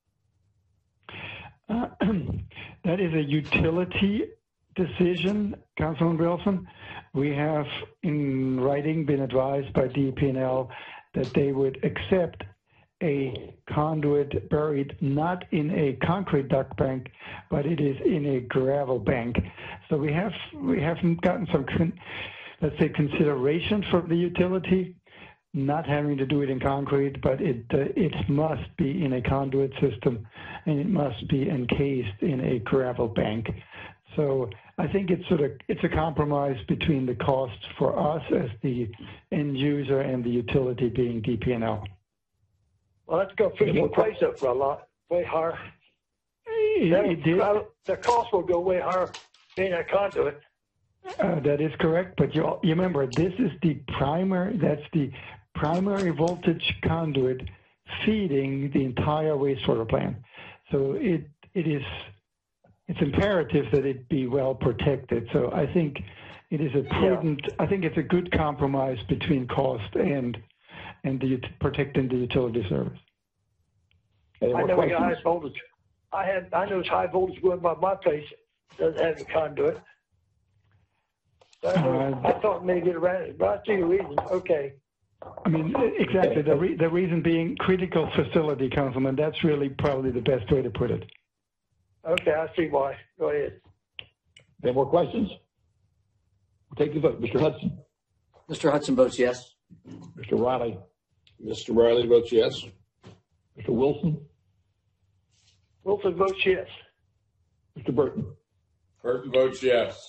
Uh, that is a utility decision, Councilman Wilson. We have in writing been advised by D P N L that they would accept a conduit buried not in a concrete duct bank, but it is in a gravel bank. So we have we haven't gotten some, con, let's say, consideration from the utility, not having to do it in concrete, but it uh, it must be in a conduit system, and it must be encased in a gravel bank. So I think it's sort of it's a compromise between the cost for us as the end user and the utility being D P N L. Well, that's going to fix the price up for a lot, way higher. It, That, it did. the cost will go way higher being a conduit. Uh, that is correct, but you you remember this is the primary. That's the primary voltage conduit feeding the entire wastewater plant. So it it is. It's imperative that it be well protected. So I think it is a prudent, yeah. I think it's a good compromise between cost and and the protecting the utility service. I know we got high voltage. I had I know it's high voltage going by my place. Doesn't have a conduit. So I, know, uh, I thought maybe get around it, but I see the reason. Okay. I mean, exactly. The re, the reason being critical facility, Councilman. That's really probably the best way to put it. Okay, I see why. Go ahead. Any more questions? We'll take the vote. Mister Hudson. Mister Hudson votes yes. Mister Riley. Mister Riley votes yes. Mister Wilson. Wilson votes yes. Mister Burton. Burton votes yes.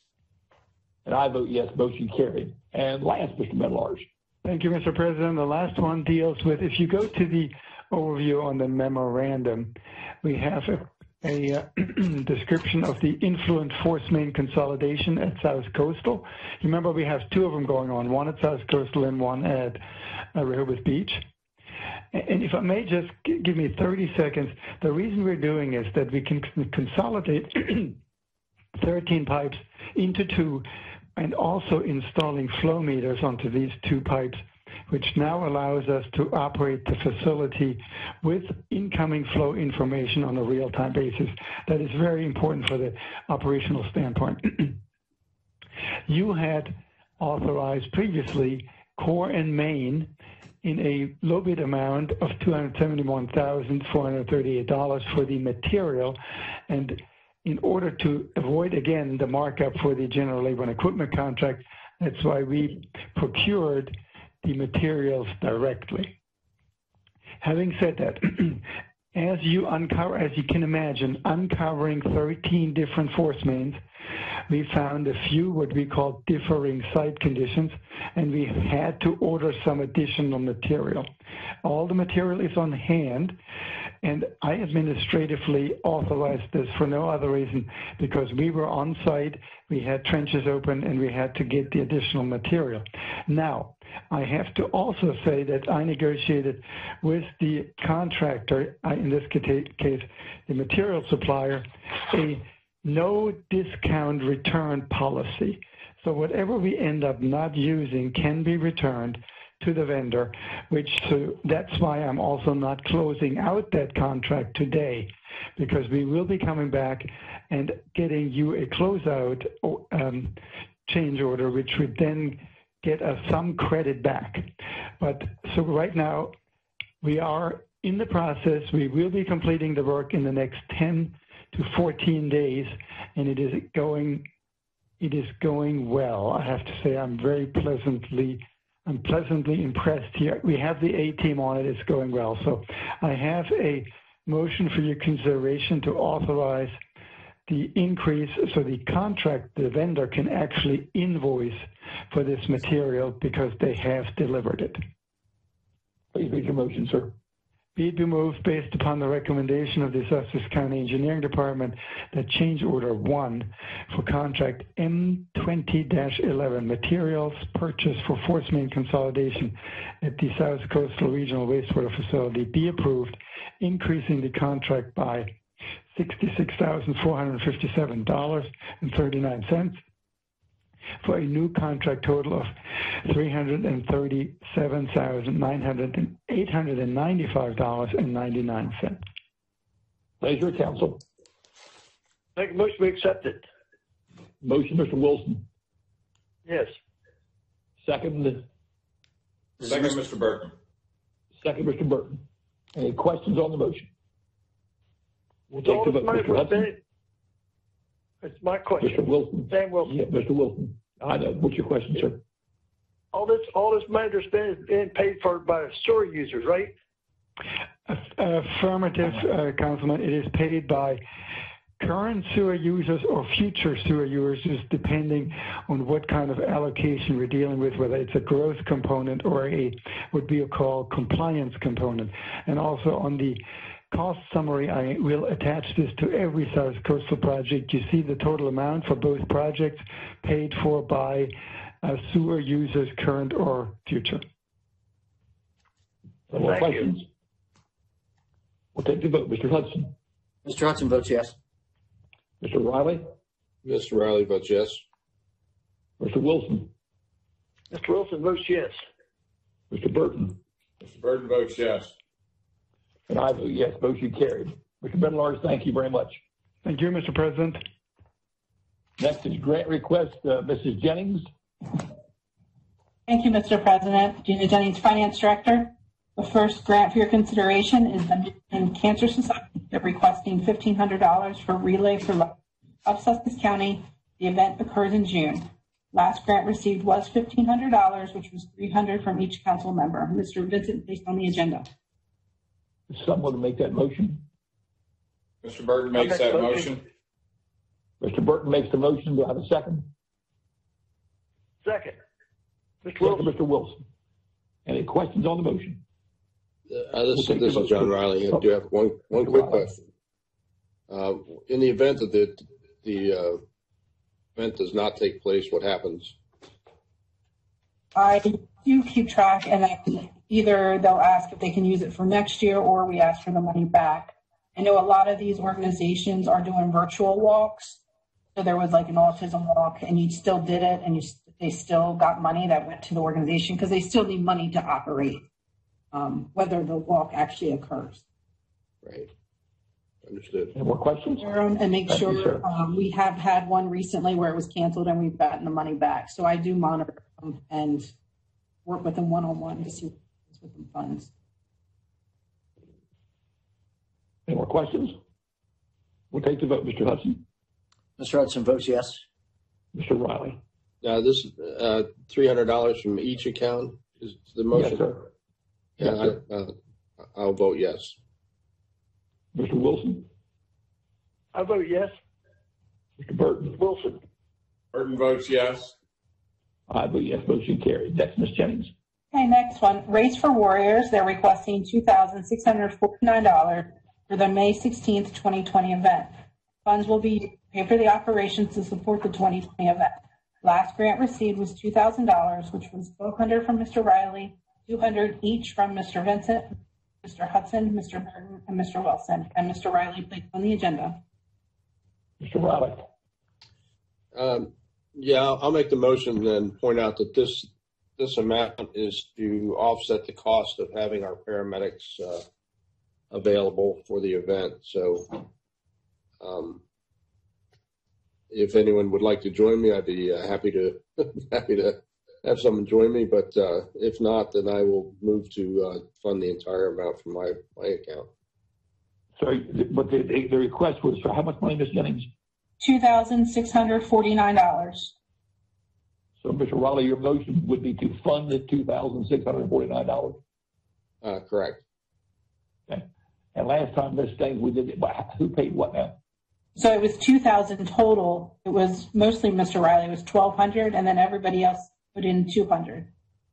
And I vote yes. Motion carried. And last, Mister Medlars. Thank you, Mister President. The last one deals with, if you go to the overview on the memorandum, we have a a uh, description of the influent force main consolidation at South Coastal. You remember we have two of them going on, one at South Coastal and one at uh, Rehoboth Beach. And if I may just g give me thirty seconds, the reason we're doing is that we can consolidate thirteen pipes into two and also installing flow meters onto these two pipes, which now allows us to operate the facility with incoming flow information on a real-time basis. That is very important for the operational standpoint. You had authorized previously core and main in a low bid amount of two hundred seventy-one thousand four hundred thirty-eight dollars for the material. And in order to avoid, again, the markup for the general labor and equipment contract, that's why we procured the materials directly. Having said that, as you uncover, as you can imagine, uncovering thirteen different force mains, we found a few what we call differing site conditions, and we had to order some additional material. All the material is on hand, and I administratively authorized this for no other reason because we were on site, we had trenches open, and we had to get the additional material. Now, I have to also say that I negotiated with the contractor, in this case, the material supplier, a no discount return policy. So whatever we end up not using can be returned to the vendor, which so that's why I'm also not closing out that contract today, because we will be coming back and getting you a closeout um, change order, which would then get us some credit back. But so right now we are in the process. We will be completing the work in the next ten to fourteen days, and it is going it is going well. I have to say I'm very pleasantly I'm pleasantly impressed here. We have the A team on it. It's going well. So I have a motion for your consideration to authorize the increase so the contract, the vendor can actually invoice for this material because they have delivered it. Please read your motion, sir. Be it moved based upon the recommendation of the Sussex County Engineering Department that change order one for contract M twenty dash eleven materials purchase for force main consolidation at the South Coastal Regional Wastewater Facility be approved, increasing the contract by sixty-six thousand four hundred fifty-seven dollars and thirty-nine cents for a new contract total of three hundred thirty-seven thousand eight hundred ninety-five dollars and ninety-nine cents. Pleasure, council. Make a motion to accept it. Motion, Mister Wilson. Yes. Second. Second, Mister Burton. Second, Mister Burton. Any questions on the motion? We'll So take the vote. Mister Hudson. It's my question. Mister Wilson. Sam Wilson. Yeah, Mister Wilson. I know. What's your question, sir? All this, all this money that's been, being paid for by sewer users, right? Affirmative, uh, Councilman. It is paid by current sewer users or future sewer users, depending on what kind of allocation we're dealing with, whether it's a growth component or a what we call compliance component. And also on the cost summary, I will attach this to every South Coastal project. You see the total amount for both projects paid for by uh, sewer users, current or future. No more questions? You. We'll take the vote. Mister Hudson. Mister Hudson votes yes. Mister Riley. Mister Riley votes yes. Mister Wilson. Mister Wilson votes yes. Mister Burton. Mister Burton votes yes. And I vote yes. Motion carried. Mister Benlars, thank you very much. Thank you, Mister President. Next is grant request, uh, Missus Jennings. Thank you, Mister President. Gina Jennings, Finance Director. The first grant for your consideration is the Michigan Cancer Society. They're requesting fifteen hundred dollars for Relay for Life of Sussex County. The event occurs in June. Last grant received was fifteen hundred dollars, which was three hundred dollars from each council member. Mister Vincent, based on the agenda. Is someone to make that motion? Mister Burton makes that motion. Mister Burton makes the motion. Do I have a second? Second. Mister Second, Wilson. Mister Wilson. Any questions on the motion? Uh, this we'll this is John Riley. I do have one one quick question. Uh, in the event that the the uh, event does not take place, what happens? I do keep track, and I, either they'll ask if they can use it for next year, or we ask for the money back. I know a lot of these organizations are doing virtual walks. So there was like an autism walk, and you still did it, and you they still got money that went to the organization because they still need money to operate, um, whether the walk actually occurs. Right. Understood. Any more questions? And make Thank sure you, um, we have had one recently where it was canceled and we've gotten the money back. So I do monitor them and work with them one-on-one to see what happens with the funds. Any more questions? We'll take the vote. Mister Hudson. Mister Hudson votes yes. Mister Riley. Now, this uh, three hundred dollars from each account is the motion. Yes, sir. Yeah, Yes, sir. I, uh, I'll vote yes. Mister Wilson? I vote yes. Mister Burton? Wilson. Burton votes yes. I vote yes. Motion carried. Next, Miz Jennings. Okay, next one. Race for Warriors. They're requesting two thousand six hundred forty-nine dollars for the May sixteenth, twenty twenty event. Funds will be paid for the operations to support the twenty twenty event. Last grant received was two thousand dollars, which was twelve hundred dollars from Mister Riley, two hundred dollars each from Mister Vincent, Mister Hudson, Mister Burton, and Mister Wilson. And Mister Riley placed on the agenda. Mister Riley. Um, yeah, I'll make the motion and point out that this this amount is to offset the cost of having our paramedics uh, available for the event. So, um, if anyone would like to join me, I'd be uh, happy to happy to have someone join me. But uh, if not, then I will move to uh, fund the entire amount from my my account. Sorry, but the, the request was for how much money, Miz Jennings? two thousand six hundred forty-nine dollars. So, Mister Riley, your motion would be to fund the two thousand six hundred forty-nine dollars? Uh, correct. Okay. And last time, Miz Jennings, we did it, who paid what now? So it was two thousand total. It was mostly Mister Riley. It was twelve hundred, and then everybody else put in two hundred.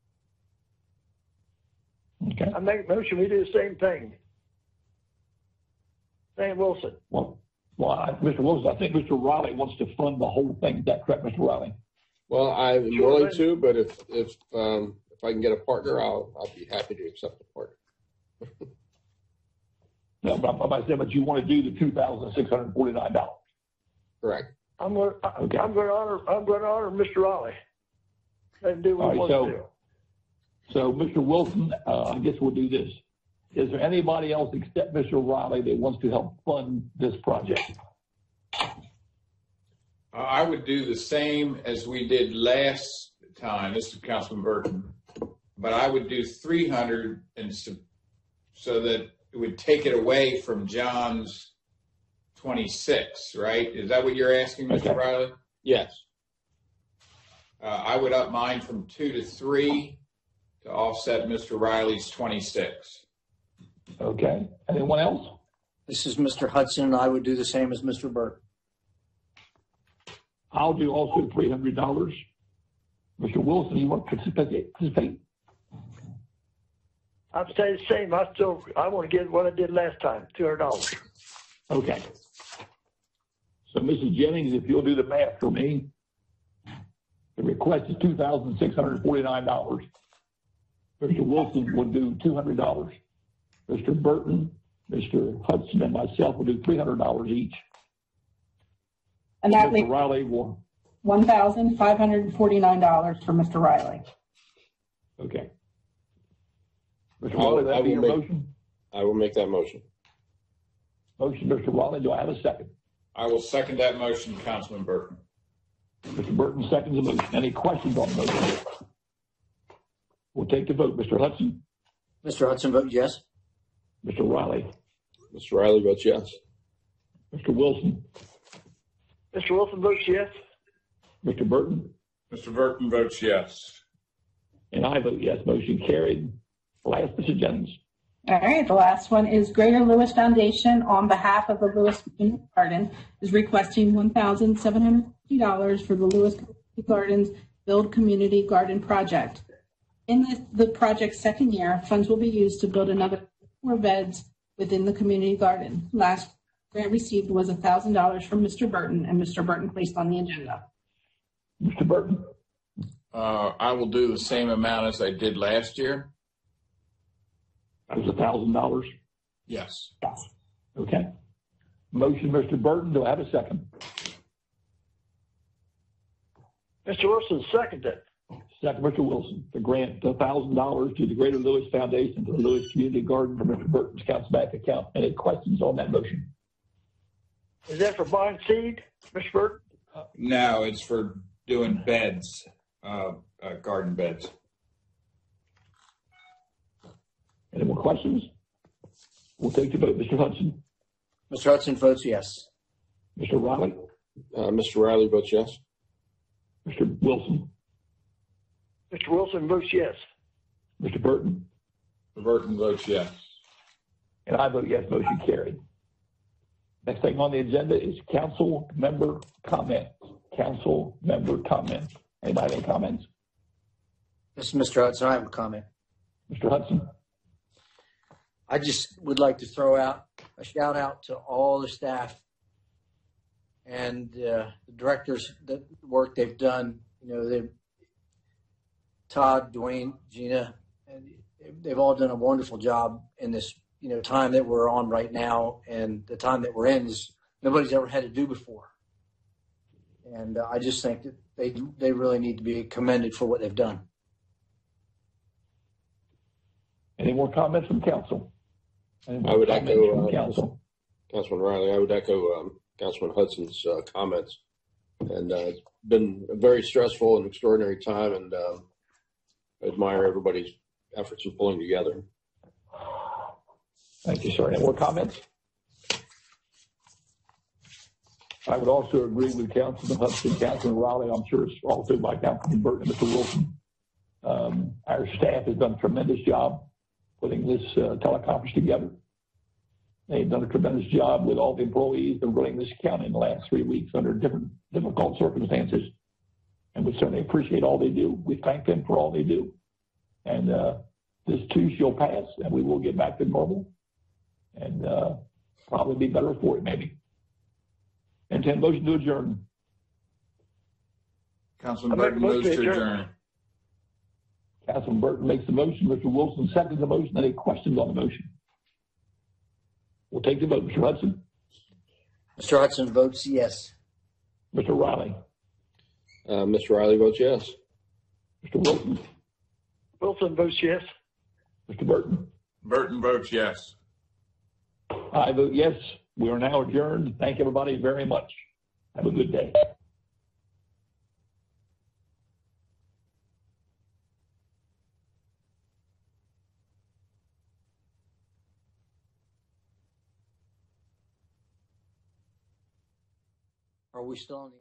Okay. I make a motion we do the same thing. Sam Wilson. Well, well, I, Mister Wilson, I think Mister Riley wants to fund the whole thing. Is that correct, Mister Riley? Well, I'm Sure, willing then. to, but if if um, if I can get a partner, I'll I'll be happy to accept a partner. No, but I'm, I'm saying, but you want to do the two thousand six hundred forty-nine dollars? Correct. I'm going. Okay. I'm going to honor. I'm going to honor Mister Riley. And do what he All right, wants to do. So, Mister Wilson, uh, I guess we'll do this. Is there anybody else except Mister Riley that wants to help fund this project? Uh, I would do the same as we did last time. This is Councilman Burton, but I would do three hundred and so, so that it would take it away from John's twenty-six, right? Is that what you're asking, Mister Okay. Riley? Yes. Uh, I would up mine from two to three to offset Mister Riley's twenty-six. Okay. Anyone else? This is Mister Hudson, and I would do the same as Mister Burke. I'll do also three hundred dollars. Mister Wilson, you want to participate? participate? I'm saying the same. I still. I want to get what I did last time. Two hundred dollars. Okay. So, Missus Jennings, if you'll do the math for me, the request is two thousand six hundred forty-nine dollars. Mister Wilson will do two hundred dollars. Mister Burton, Mister Hudson, and myself will do three hundred dollars each. And that Mister leaves Riley will. one thousand five hundred forty-nine dollars for Mister Riley. Okay. Mister I'll- Riley, I that be will your make- motion? I will make that motion. Motion, Mister Riley. Do I have a second? I will second that motion, Councilman Burton. Mister Burton seconds the motion. Any questions on the motion? We'll take the vote. Mister Hudson, Mister Hudson votes yes. Mister Riley, Mister Riley votes yes. Mister Wilson, Mister Wilson votes yes. Mister Burton, Mister Burton votes yes. and I vote yes. Motion carried. Last, Mister Jennings. All right, the last one is Greater Lewis Foundation on behalf of the Lewis Community Garden is requesting one thousand seven hundred fifty dollars for the Lewis Community Gardens Build Community Garden Project. In the, the project's second year, funds will be used to build another four beds within the community garden. Last grant received was one thousand dollars from Mister Burton, and Mister Burton placed on the agenda. Mister Burton, Uh, I will do the same amount as I did last year. that was one thousand dollars. Yes. Okay. Motion, Mister Burton. Do I have a second? Mister Wilson seconded it. Second, Mister Wilson, to grant one thousand dollars to the Greater Lewis Foundation for the Lewis Community Garden from Mister Burton's Council Bank account. Any questions on that motion? Is that for buying seed, Mister Burton? No, it's for doing beds, uh, uh, garden beds. Any more questions? We'll take the vote. Mister Hudson, Mister Hudson votes yes. Mister Riley, Uh, Mister Riley votes yes. Mister Wilson, Mister Wilson votes yes. Mister Burton, Mister Burton votes yes. and I vote yes. Motion carried. Next thing on the agenda is council member comments. Council member comments. Anybody have any comments? This is Mister Hudson. I have a comment. Mister Hudson. I just would like to throw out a shout out to all the staff and uh, the directors, the work they've done. You know, they, Todd, Dwayne, Gina, and they've all done a wonderful job in this, you know, time that we're on right now, and the time that we're in is nobody's ever had to do before. And uh, I just think that they they really need to be commended for what they've done. Any more comments from council? I would echo uh, council. Councilman Riley. I would echo um, Councilman Hudson's uh, comments. And uh, it's been a very stressful and extraordinary time, and um, I admire everybody's efforts in pulling together. Thank you, sir. Any more comments? I would also agree with Councilman Hudson, Councilman Riley. I'm sure it's also by Councilman Burton and Mister Wilson. Um, our staff has done a tremendous job putting this uh, teleconference together. They've done a tremendous job with all the employees and running this county in the last three weeks under different difficult circumstances. And we certainly appreciate all they do. We thank them for all they do. And uh, this too shall pass, and we will get back to normal and uh, probably be better for it, maybe. And ten motion to adjourn. Councilman Burton moves to adjourn. Councilman Burton makes the motion. Mister Wilson seconds the motion. Any questions on the motion? We'll take the vote. Mister Hudson? Mister Hudson votes yes. Mister Riley? Uh, Mister Riley votes yes. Mister Wilson? Wilson votes yes. Mister Burton? Burton votes yes. I vote yes. We are now adjourned. Thank everybody very much. Have a good day. Are we still on the